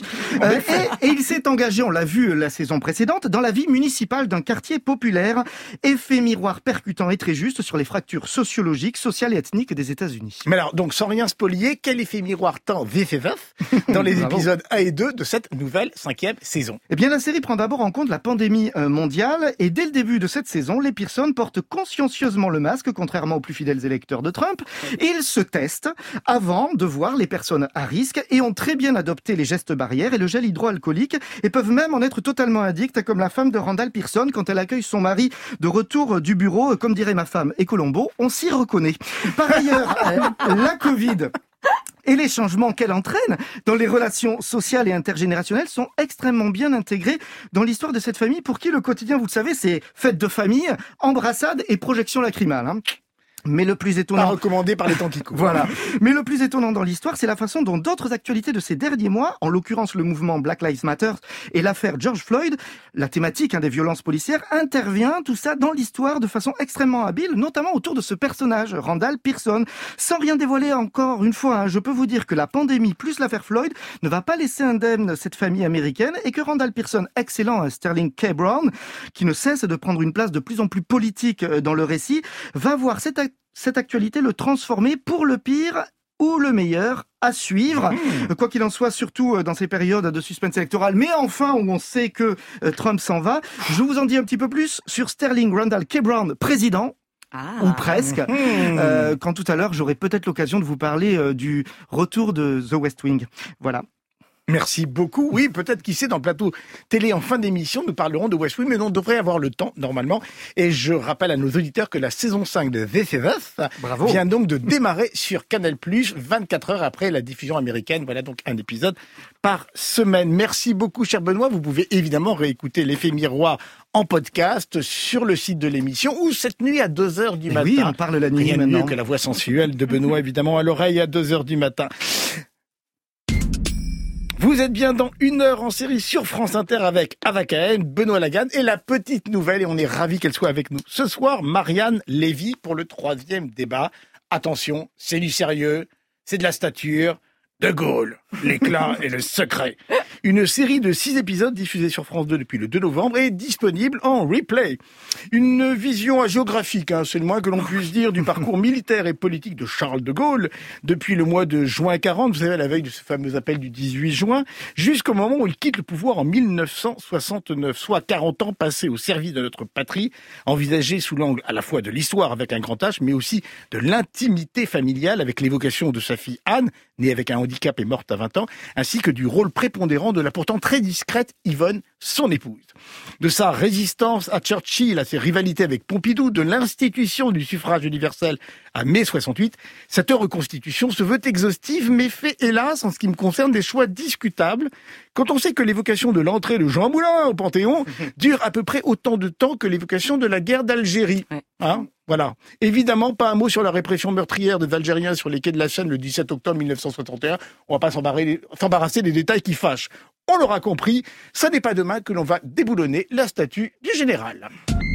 Et il s'est engagé, on l'a vu la saison précédente, dans la vie municipale d'un quartier populaire. Effet miroir percutant et très juste sur les fractures sociologiques, sociales et ethniques des États-Unis. Mais alors, donc sans rien spolier, quel effet miroir tend This Is Us dans les épisodes 1 et 2 de cette nouvelle 5e saison? Eh bien, la série prend d'abord en compte la pandémie mondiale, et dès le début de cette saison, les Pearson portent consciencieusement le masque, contrairement aux plus fidèles électeurs de Trump. Ils se testent avant de voir les personnes à risque et ont très bien adopté les gestes barrières et le gel hydroalcoolique, et peuvent même en être totalement addicts, comme la femme de Randall Pearson quand elle accueille son mari de retour du bureau. Comme dirait ma femme et Colombo, on s'y reconnaît. Par ailleurs, la Covid et les changements qu'elle entraîne dans les relations sociales et intergénérationnelles sont extrêmement bien intégrés dans l'histoire de cette famille, pour qui le quotidien, vous le savez, c'est fête de famille, embrassade et projection lacrymale. Hein. Mais le plus étonnant... Pas recommandé par les temps qui courent. Voilà. Mais le plus étonnant dans l'histoire, c'est la façon dont d'autres actualités de ces derniers mois, en l'occurrence le mouvement Black Lives Matter et l'affaire George Floyd, la thématique des violences policières, intervient tout ça dans l'histoire de façon extrêmement habile, notamment autour de ce personnage, Randall Pearson. Sans rien dévoiler encore une fois, je peux vous dire que la pandémie plus l'affaire Floyd ne va pas laisser indemne cette famille américaine, et que Randall Pearson, excellent Sterling K. Brown, qui ne cesse de prendre une place de plus en plus politique dans le récit, va voir cette actualité le transformer pour le pire ou le meilleur, à suivre. Quoi qu'il en soit, surtout dans ces périodes de suspense électoral, mais enfin où on sait que Trump s'en va, je vous en dis un petit peu plus sur Sterling Randall K. Brown, président. Ou presque. Quand tout à l'heure, j'aurai peut-être l'occasion de vous parler du retour de The West Wing. Voilà. Merci beaucoup. Oui, peut-être, qui sait, dans le plateau télé en fin d'émission, nous parlerons de West Wing, mais on devrait avoir le temps, normalement. Et je rappelle à nos auditeurs que la saison 5 de This Is Us vient donc de démarrer sur Canal+, 24 heures après la diffusion américaine. Voilà donc un épisode par semaine. Merci beaucoup, cher Benoît. Vous pouvez évidemment réécouter l'effet miroir en podcast sur le site de l'émission, ou cette nuit à 2h du matin. Oui, on parle la nuit maintenant. Rien de mieux que la voix sensuelle de Benoît, évidemment, à l'oreille à 2h du matin. Vous êtes bien dans 1 heure en série sur France Inter avec Ava Cahen, Benoît Lagan, et la petite nouvelle, et on est ravis qu'elle soit avec nous ce soir, Marianne Lévy pour le 3e débat. Attention, c'est du sérieux, c'est de la stature. De Gaulle, l'éclat et le secret. Une série de 6 épisodes diffusée sur France 2 depuis le 2 novembre et disponible en replay. Une vision hagiographique, c'est le moins que l'on puisse dire, du parcours militaire et politique de Charles de Gaulle depuis le mois de juin 40, vous savez, à la veille de ce fameux appel du 18 juin, jusqu'au moment où il quitte le pouvoir en 1969, soit 40 ans passés au service de notre patrie, envisagés sous l'angle à la fois de l'histoire avec un grand H, mais aussi de l'intimité familiale avec l'évocation de sa fille Anne, née avec un handicap et morte à 20 ans, ainsi que du rôle prépondérant de la pourtant très discrète Yvonne, son épouse. De sa résistance à Churchill, à ses rivalités avec Pompidou, de l'institution du suffrage universel à mai 68, cette reconstitution se veut exhaustive, mais fait, hélas, en ce qui me concerne, des choix discutables, quand on sait que l'évocation de l'entrée de Jean Moulin au Panthéon dure à peu près autant de temps que l'évocation de la guerre d'Algérie. Voilà. Évidemment, pas un mot sur la répression meurtrière des Algériens sur les quais de la Seine le 17 octobre 1961. On va pas s'embarrasser des détails qui fâchent. On l'aura compris, ça n'est pas demain que l'on va déboulonner la statue du général.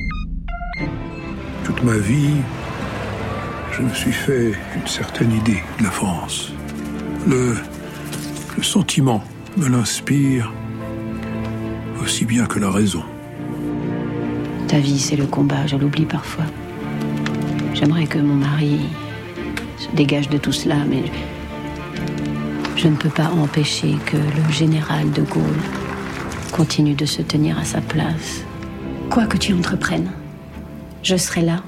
Toute ma vie, je me suis fait une certaine idée de la France. Le sentiment me l'inspire aussi bien que la raison. Ta vie, c'est le combat, je l'oublie parfois. J'aimerais que mon mari se dégage de tout cela, mais je ne peux pas empêcher que le général de Gaulle continue de se tenir à sa place. Quoi que tu entreprennes, je serai là.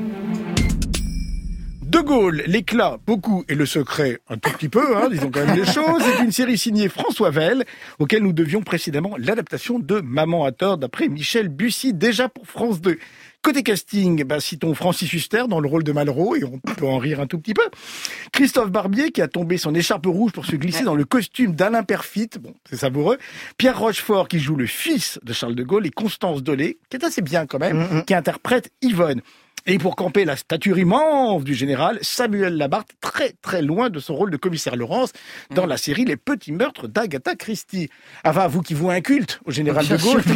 De Gaulle, l'éclat, beaucoup, et le secret, un tout petit peu, disons quand même les choses. C'est une série signée François Vell, auquel nous devions précédemment l'adaptation de Maman à tort, d'après Michel Bussy, déjà pour France 2. Côté casting, citons Francis Huster dans le rôle de Malraux, et on peut en rire un tout petit peu. Christophe Barbier, qui a tombé son écharpe rouge pour se glisser dans le costume d'Alain Perfit, c'est savoureux. Pierre Rochefort, qui joue le fils de Charles de Gaulle, et Constance Dolé, qui est assez bien quand même, qui interprète Yvonne. Et pour camper la stature immense du général, Samuel Labarthe, très très loin de son rôle de commissaire Laurence dans la série Les Petits Meurtres d'Agatha Christie. Enfin, vous qui vouez un culte au général de Gaulle,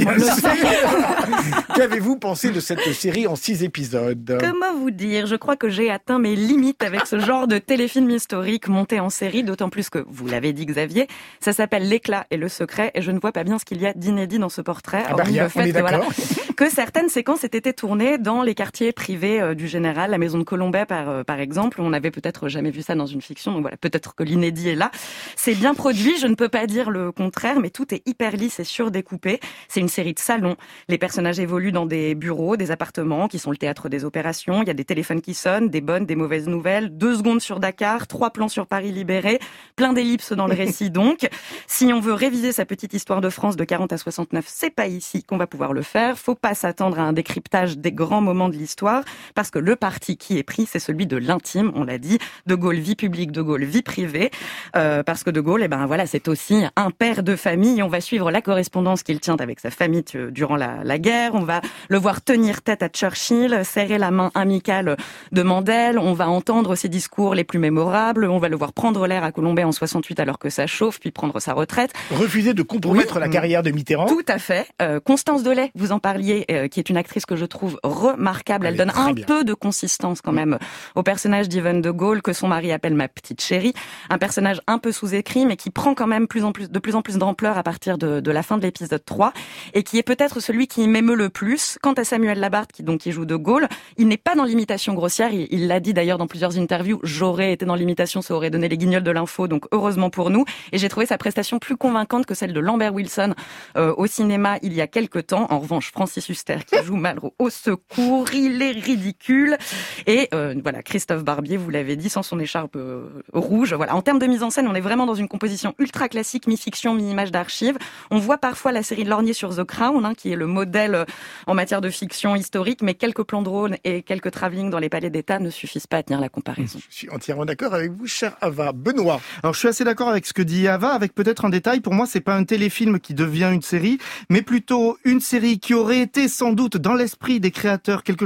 qu'avez-vous pensé de cette série en 6 épisodes ? Comment vous dire ? Je crois que j'ai atteint mes limites avec ce genre de téléfilm historique monté en série, d'autant plus que, vous l'avez dit Xavier, ça s'appelle L'éclat et le secret, et je ne vois pas bien ce qu'il y a d'inédit dans ce portrait, hormis le fait que certaines séquences aient été tournées dans les quartiers privés du général, la maison de Colombey par exemple. On n'avait peut-être jamais vu ça dans une fiction, donc voilà, peut-être que l'inédit est là. C'est bien produit, je ne peux pas dire le contraire, mais tout est hyper lisse et surdécoupé. C'est une série de salons. Les personnages évoluent dans des bureaux, des appartements qui sont le théâtre des opérations. Il y a des téléphones qui sonnent, des bonnes, des mauvaises nouvelles, 2 secondes sur Dakar, 3 plans sur Paris libéré, plein d'ellipses dans le récit donc. Si on veut réviser sa petite histoire de France de 40 à 69, c'est pas ici qu'on va pouvoir le faire. Faut pas s'attendre à un décryptage des grands moments de l'histoire, parce que le parti qui est pris, c'est celui de l'intime, on l'a dit. De Gaulle, vie publique, de Gaulle, vie privée. Parce que de Gaulle, c'est aussi un père de famille. On va suivre la correspondance qu'il tient avec sa famille durant la guerre. On va le voir tenir tête à Churchill, serrer la main amicale de Mandel. On va entendre ses discours les plus mémorables. On va le voir prendre l'air à Colombey en 68 alors que ça chauffe, puis prendre sa retraite. Refuser de compromettre la carrière de Mitterrand. Tout à fait. Constance Dolé, vous en parliez, qui est une actrice que je trouve remarquable. Elle donne un peu de consistance quand même au personnage d'Yvonne de Gaulle, que son mari appelle ma petite chérie. Un personnage un peu sous-écrit, mais qui prend quand même de plus en plus d'ampleur à partir de la fin de l'épisode 3, et qui est peut-être celui qui m'émeut le plus. Quant à Samuel Labarthe, qui joue de Gaulle, il n'est pas dans l'imitation grossière. Il l'a dit d'ailleurs dans plusieurs interviews. J'aurais été dans l'imitation, ça aurait donné les guignols de l'info, donc heureusement pour nous. Et j'ai trouvé sa prestation plus convaincante que celle de Lambert Wilson au cinéma il y a quelques temps. En revanche, Francis Huster, qui joue Malraux, au secours, il est ridicule. Et Christophe Barbier, vous l'avez dit, sans son écharpe rouge. Voilà. En termes de mise en scène, on est vraiment dans une composition ultra classique, mi-fiction, mi-image d'archives. On voit parfois la série de Lornier sur The Crown, qui est le modèle en matière de fiction historique, mais quelques plans drones et quelques travelling dans les palais d'État ne suffisent pas à tenir la comparaison. Je suis entièrement d'accord avec vous, cher Ava. Benoît. Alors, je suis assez d'accord avec ce que dit Ava, avec peut-être un détail. Pour moi, c'est pas un téléfilm qui devient une série, mais plutôt une série qui aurait été sans doute dans l'esprit des créateurs quelque chose comme The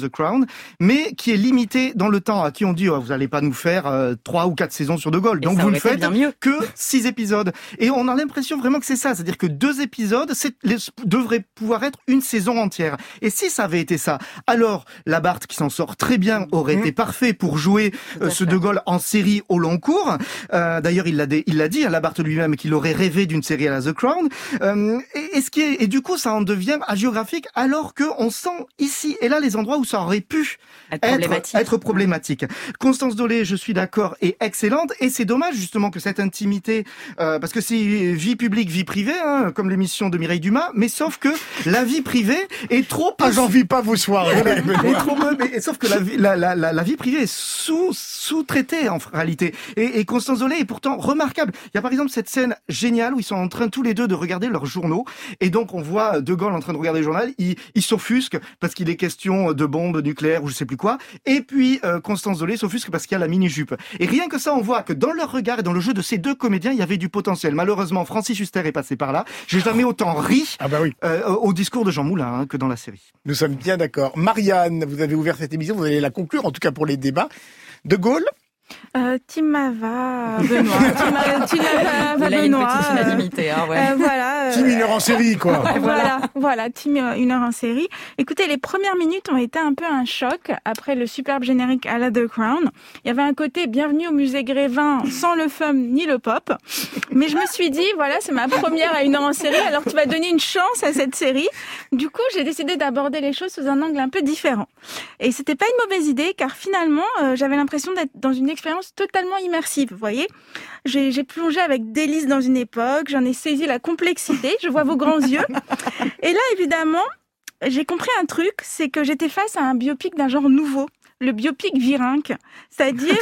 The Crown, mais qui est limité dans le temps, à qui on dit vous allez pas nous faire 3 ou 4 saisons sur De Gaulle, donc vous ne faites que 6 épisodes. Et on a l'impression vraiment que c'est ça, c'est-à-dire que 2 épisodes devraient pouvoir être une saison entière. Et si ça avait été ça, alors Labarthe, qui s'en sort très bien, aurait été parfait pour jouer ce De Gaulle en série au long cours. D'ailleurs, il l'a dit, Labarthe lui-même, qu'il aurait rêvé d'une série à la The Crown. Et du coup, ça en devient hagiographique, alors que on sent ici et là les endroits où ça aurait pu être problématique. Constance Dolé, je suis d'accord, est excellente, et c'est dommage justement que cette intimité, parce que c'est vie publique, vie privée, comme l'émission de Mireille Dumas, mais sauf que la vie privée est trop... j'en vis pas vos soirées. Sauf que la vie privée est sous-traitée en réalité. Et Constance Dolé est pourtant remarquable. Il y a par exemple cette scène géniale où ils sont en train tous les deux de regarder leurs journaux, et donc on voit De Gaulle en train de regarder le journal, il s'offusque parce qu'il est question de bombes nucléaires ou je sais plus quoi, et puis Constance Dolé s'offusque parce qu'il y a la mini-jupe. Et rien que ça, on voit que dans leur regard et dans le jeu de ces deux comédiens, il y avait du potentiel. Malheureusement, Francis Huster est passé par là. J'ai jamais autant ri au discours de Jean Moulin que dans la série. Nous sommes bien d'accord. Marianne, vous avez ouvert cette émission, vous allez la conclure, en tout cas pour les débats. De Gaulle Timava Benoît. Timava Benoît. Petite unanimité, voilà. Team 1 heure en série, quoi. Voilà, Team 1 heure en série. Écoutez, les premières minutes ont été un peu un choc après le superbe générique à la The Crown. Il y avait un côté bienvenue au musée Grévin sans le fun ni le pop. Mais je me suis dit, voilà, c'est ma première à 1 heure en série, alors tu vas donner une chance à cette série. Du coup, j'ai décidé d'aborder les choses sous un angle un peu différent. Et c'était pas une mauvaise idée, car finalement, j'avais l'impression d'être dans une expérience totalement immersive, vous voyez. J'ai plongé avec délice dans une époque, j'en ai saisi la complexité, je vois vos grands yeux. Et là, évidemment, j'ai compris un truc, c'est que j'étais face à un biopic d'un genre nouveau. Le biopic Virenque, c'est-à-dire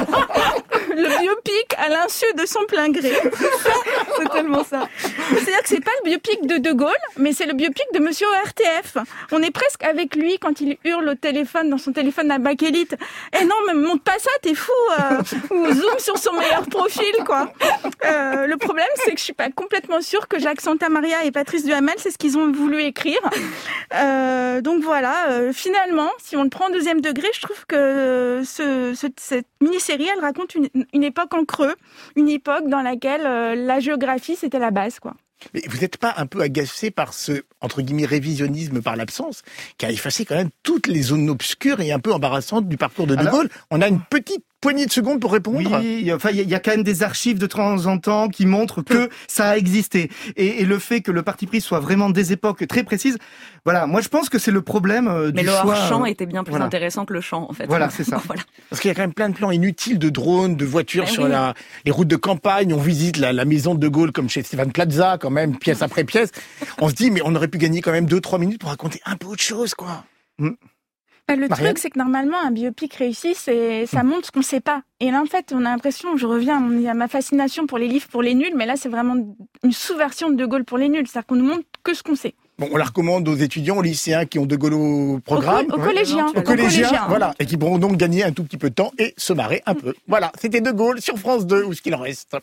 le biopic à l'insu de son plein gré. C'est tellement ça. C'est-à-dire que c'est pas le biopic de De Gaulle, mais c'est le biopic de Monsieur ORTF. On est presque avec lui quand il hurle au téléphone, dans son téléphone à bakélite. Eh non, mais monte pas ça, t'es fou. Ou zoom sur son meilleur profil, quoi. Le problème, c'est que je suis pas complètement sûre que Jacques Santamaria et Patrice Duhamel, c'est ce qu'ils ont voulu écrire. Donc voilà, finalement, si on le prend au 2e degré, je trouve que cette mini-série, elle raconte une époque en creux, une époque dans laquelle la géographie, c'était la base, quoi. Mais vous n'êtes pas un peu agacé par ce, entre guillemets, révisionnisme par l'absence, qui a effacé quand même toutes les zones obscures et un peu embarrassantes du parcours de De Gaulle? On a une petite poignée de secondes pour répondre. Oui, enfin, il y a quand même des archives de temps en temps qui montrent que ça a existé. Et le fait que le parti pris soit vraiment des époques très précises, voilà, moi je pense que c'est le problème Mais du le choix. hors-champ était bien plus intéressant que le champ, en fait. Voilà, c'est ça. Voilà. Parce qu'il y a quand même plein de plans inutiles de drones, de voitures sur les routes de campagne. On visite la maison de De Gaulle comme chez Stéphane Plaza, quand même, pièce après pièce. On se dit, mais on aurait pu gagner quand même 2-3 minutes pour raconter un peu autre chose, quoi. Le truc, c'est que normalement, un biopic réussi, ça montre ce qu'on sait pas. Et là, en fait, on a l'impression, je reviens à ma fascination pour les livres pour les nuls, mais là, c'est vraiment une sous-version de Gaulle pour les nuls. C'est-à-dire qu'on nous montre que ce qu'on sait. Bon, on la recommande aux étudiants, aux lycéens qui ont De Gaulle au programme. Aux collégiens. Aux collégiens, voilà. Et qui pourront donc gagner un tout petit peu de temps et se marrer un peu. Voilà, c'était De Gaulle sur France 2, ou ce qu'il en reste.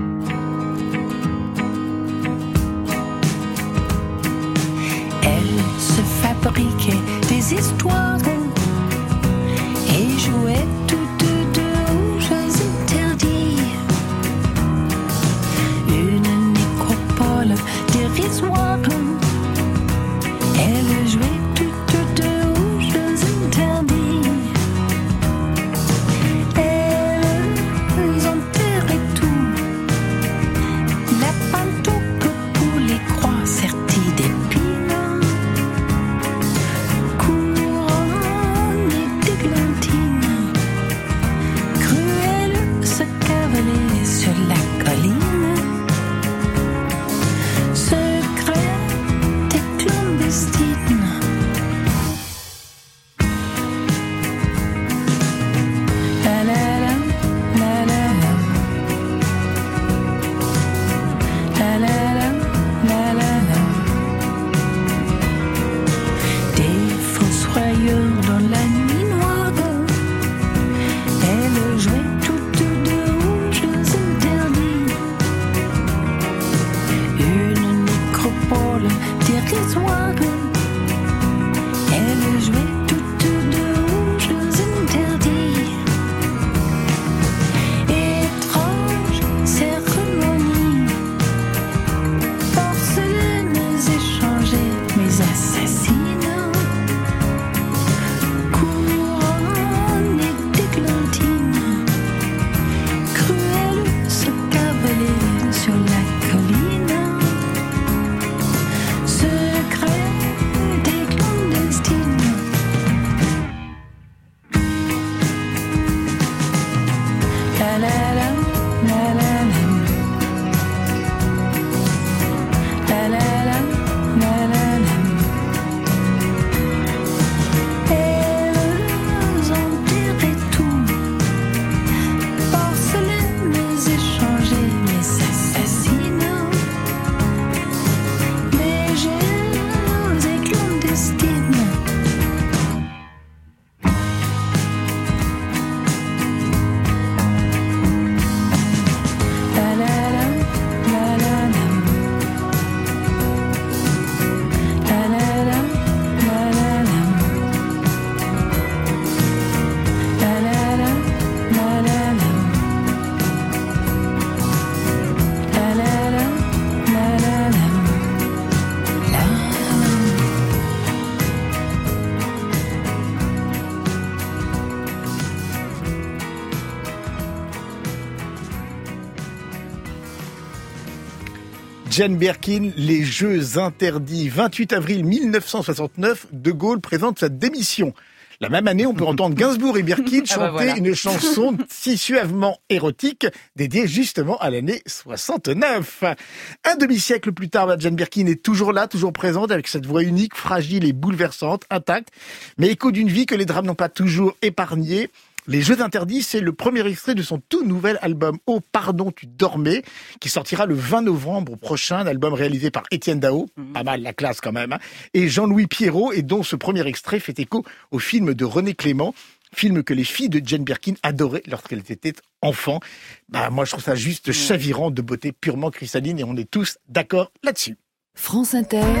Elle se fabriquait des histoires et jouait toutes deux aux jeux interdits. Une nécropole dérisoire. Elle jouait toutes deux aux jeux interdits. Elles enterraient tout. La pantoupe pour les croix serties d'épines. Courant Jane Birkin, les Jeux interdits. 28 avril 1969, De Gaulle présente sa démission. La même année, on peut entendre Gainsbourg et Birkin chanter une chanson si suavement érotique dédiée justement à l'année 69. Un demi-siècle plus tard, Jane Birkin est toujours là, toujours présente avec cette voix unique, fragile et bouleversante, intacte, mais écho d'une vie que les drames n'ont pas toujours épargnée. Les Jeux interdits, c'est le premier extrait de son tout nouvel album « Oh pardon, tu dormais » qui sortira le 20 novembre prochain, un album réalisé par Étienne Dao, pas mal la classe quand même, hein, et Jean-Louis Pierrot, et dont ce premier extrait fait écho au film de René Clément, film que les filles de Jane Birkin adoraient lorsqu'elles étaient enfants. Moi, je trouve ça juste chavirant, de beauté purement cristalline, et on est tous d'accord là-dessus. France Inter, 1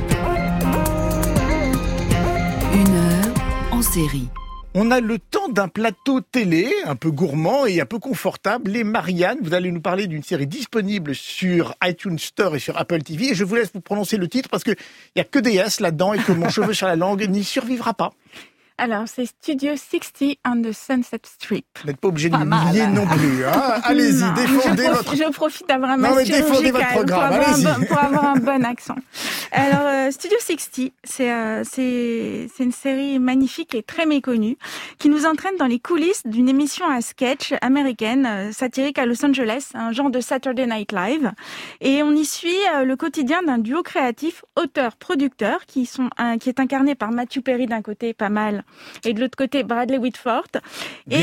heure en série. On a le temps d'un plateau télé, un peu gourmand et un peu confortable. Les Marianne, vous allez nous parler d'une série disponible sur iTunes Store et sur Apple TV. Et je vous laisse vous prononcer le titre parce qu'il n'y a que des S là-dedans et que mon cheveu sur la langue n'y survivra pas. Alors, c'est Studio 60 on the Sunset Strip. Vous n'êtes pas obligé de m'humilier non plus. Hein. Allez-y, défendez votre... Je profite d'avoir un masque chirurgical pour avoir un bon accent. Alors, Studio 60, c'est une série magnifique et très méconnue qui nous entraîne dans les coulisses d'une émission à sketch américaine, satirique à Los Angeles, un genre de Saturday Night Live. Et on y suit le quotidien d'un duo créatif, auteur-producteur, qui est incarné par Matthew Perry d'un côté, pas mal, et de l'autre côté Bradley Whitford, et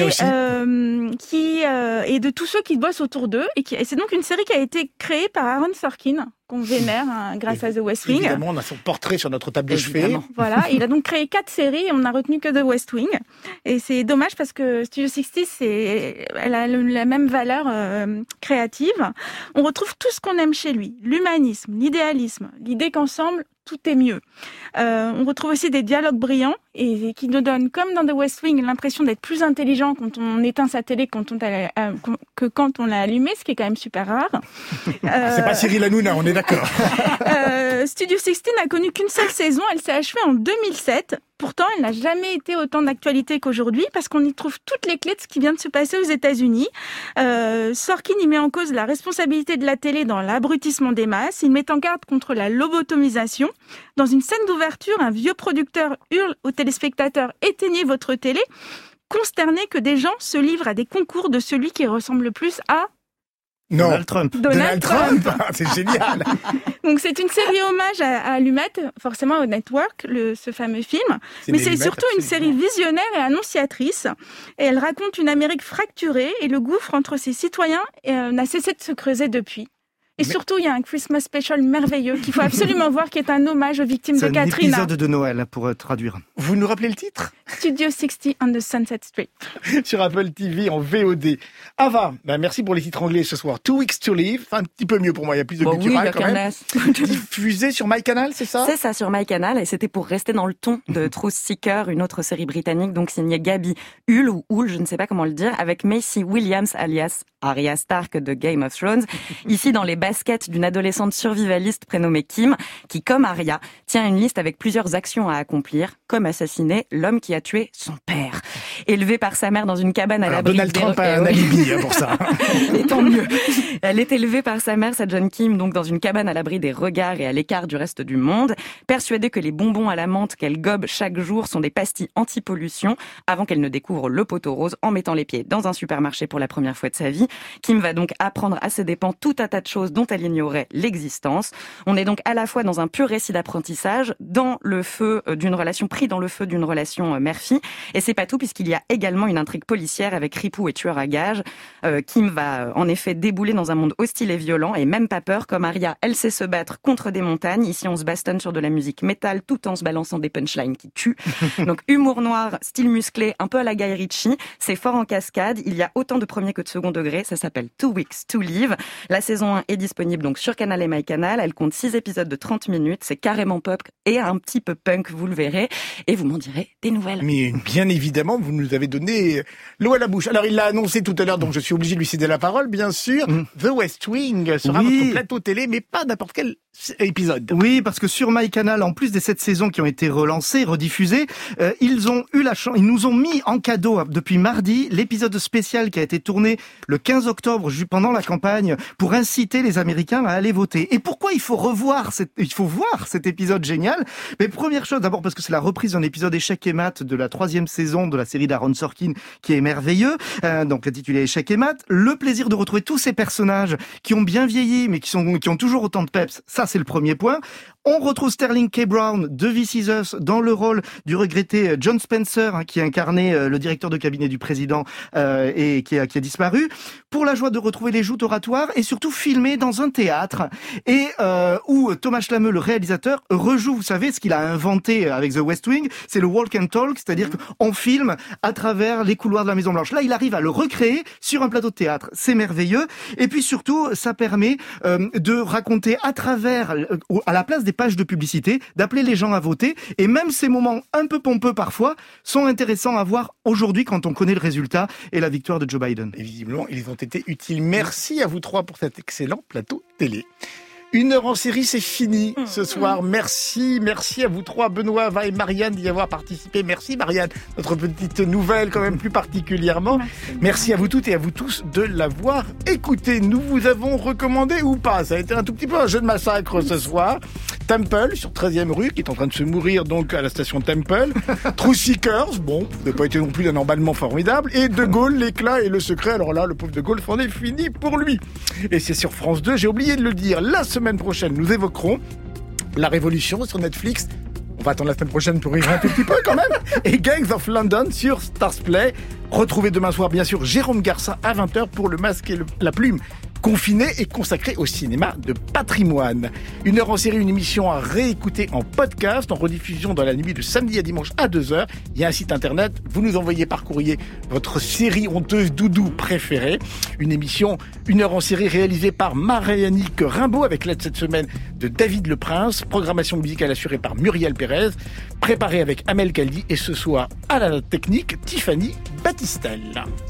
de tous ceux qui bossent autour d'eux, et c'est donc une série qui a été créée par Aaron Sorkin, qu'on vénère grâce à The West Wing. Évidemment, on a son portrait sur notre table de chevet. Voilà, il a donc créé 4 séries et on n'a retenu que The West Wing. Et c'est dommage parce que Studio 60, elle a la même valeur créative. On retrouve tout ce qu'on aime chez lui. L'humanisme, l'idéalisme, l'idée qu'ensemble, tout est mieux. On retrouve aussi des dialogues brillants et qui nous donnent, comme dans The West Wing, l'impression d'être plus intelligent quand on éteint sa télé que quand on l'a allumée, ce qui est quand même super rare. C'est pas Cyril Hanouna, on est d'accord. Studio 16 n'a connu qu'une seule saison, elle s'est achevée en 2007. Pourtant, elle n'a jamais été autant d'actualité qu'aujourd'hui parce qu'on y trouve toutes les clés de ce qui vient de se passer aux États-Unis. Sorkin y met en cause la responsabilité de la télé dans l'abrutissement des masses. Il met en garde contre la lobotomisation. Dans une scène d'ouverture, un vieux producteur hurle aux téléspectateurs « Éteignez votre télé », consterné que des gens se livrent à des concours de celui qui ressemble le plus à... Non. Donald Trump. C'est génial. Donc c'est une série hommage à Allumette, forcément au Network, ce fameux film. Mais c'est surtout une série visionnaire et annonciatrice. Et elle raconte une Amérique fracturée et le gouffre entre ses citoyens n'a cessé de se creuser depuis. Et surtout, il y a un Christmas special merveilleux qu'il faut absolument voir, qui est un hommage aux victimes de Katrina. C'est un épisode de Noël, pour traduire. Vous nous rappelez le titre ? Studio 60 on the Sunset Strip. Sur Apple TV en VOD. Ava, merci pour les titres anglais ce soir. 2 Weeks to Live, un petit peu mieux pour moi, il y a plus de culturel quand même. Diffusé sur MyCanal, c'est ça ? C'est ça, sur MyCanal, et c'était pour rester dans le ton de Truth Seeker, une autre série britannique, donc signée Gaby Hull, ou Hull, je ne sais pas comment le dire, avec Macy Williams, alias Arya Stark de Game of Thrones, ici dans les baskets d'une adolescente survivaliste prénommée Kim, qui, comme Arya, tient une liste avec plusieurs actions à accomplir, comme assassiner l'homme qui a tué son père. Élevée par sa mère dans une cabane à l'abri... Donald Trump a un alibi pour ça. Et tant mieux. Elle est élevée par sa mère, cette jeune Kim, donc dans une cabane à l'abri des regards et à l'écart du reste du monde, persuadée que les bonbons à la menthe qu'elle gobe chaque jour sont des pastilles anti-pollution, avant qu'elle ne découvre le poteau rose en mettant les pieds dans un supermarché pour la première fois de sa vie. Kim va donc apprendre à ses dépens tout un tas de choses dont elle ignorait l'existence. On est donc à la fois dans un pur récit d'apprentissage, dans le feu d'une relation, pris dans le feu d'une relation mère-fille. Et c'est pas tout, puisqu'il y a également une intrigue policière avec ripou et tueur à gages. Kim va en effet débouler dans un monde hostile et violent, et même pas peur, comme Arya, elle sait se battre contre des montagnes. Ici, on se bastonne sur de la musique métal tout en se balançant des punchlines qui tuent. Donc humour noir, style musclé, un peu à la Guy Ritchie. C'est fort en cascade. Il y a autant de premier que de second degré. Ça s'appelle 2 Weeks to Live. La saison 1 est disponible donc sur Canal et MyCanal. Elle compte 6 épisodes de 30 minutes. C'est carrément pop et un petit peu punk, vous le verrez. Et vous m'en direz des nouvelles. Mais bien évidemment, vous nous avez donné l'eau à la bouche. Alors, il l'a annoncé tout à l'heure, donc je suis obligé de lui céder la parole, bien sûr. The West Wing sera votre plateau télé, mais pas n'importe quelle épisode. Oui, parce que sur MyCanal, en plus des 7 saisons qui ont été relancées, rediffusées, ils ont eu la chance, ils nous ont mis en cadeau depuis mardi l'épisode spécial qui a été tourné le 15 octobre pendant la campagne pour inciter les Américains à aller voter. Et pourquoi il faut voir cet épisode génial? Mais première chose, d'abord parce que c'est la reprise d'un épisode Échec et Mat de la 3e saison de la série d'Aaron Sorkin qui est merveilleux, donc intitulé Échec et Mat. Le plaisir de retrouver tous ces personnages qui ont bien vieilli mais qui ont toujours autant de peps. Ça, c'est le premier point. On retrouve Sterling K. Brown de This Is Us dans le rôle du regretté John Spencer, qui incarnait le directeur de cabinet du président et qui a disparu, pour la joie de retrouver les joutes oratoires et surtout filmé dans un théâtre et où Thomas Schlamme, le réalisateur, rejoue, vous savez, ce qu'il a inventé avec The West Wing, c'est le walk and talk, c'est-à-dire qu'on filme à travers les couloirs de la Maison Blanche. Là, il arrive à le recréer sur un plateau de théâtre. C'est merveilleux. Et puis surtout, ça permet de raconter à travers, à la place des pages de publicité, d'appeler les gens à voter. Et même ces moments un peu pompeux parfois sont intéressants à voir aujourd'hui quand on connaît le résultat et la victoire de Joe Biden. Et visiblement, ils ont été utiles. Merci à vous trois pour cet excellent plateau télé. 1 heure en série, c'est fini ce soir. Merci à vous trois, Benoît, Ava et Marianne d'y avoir participé. Merci Marianne, notre petite nouvelle quand même plus particulièrement. Merci à vous toutes et à vous tous de l'avoir écouté. Nous vous avons recommandé ou pas, ça a été un tout petit peu un jeu de massacre ce soir. Temple sur 13e rue, qui est en train de se mourir donc à la station Temple. True Seekers, bon, ça n'a pas été non plus d'un emballement formidable. Et De Gaulle, l'éclat et le secret. Alors là, le pauvre De Gaulle, c'en est fini pour lui. Et c'est sur France 2, j'ai oublié de le dire, la semaine prochaine, nous évoquerons La Révolution sur Netflix. On va attendre la semaine prochaine pour rire un tout petit peu quand même. Et Gangs of London sur Starzplay. Retrouvez demain soir, bien sûr, Jérôme Garcin à 20h pour Le Masque et la Plume. Confiné et consacré au cinéma de patrimoine. 1 heure en série, une émission à réécouter en podcast, en rediffusion dans la nuit de samedi à dimanche à 2h. Il y a un site internet, vous nous envoyez par courrier votre série honteuse doudou préférée. Une émission 1 heure en série réalisée par Marianique Rimbaud avec l'aide cette semaine de David Le Prince. Programmation musicale assurée par Muriel Pérez. Préparée avec Amel Kaldi et ce soir à la technique Tiffany Battistel.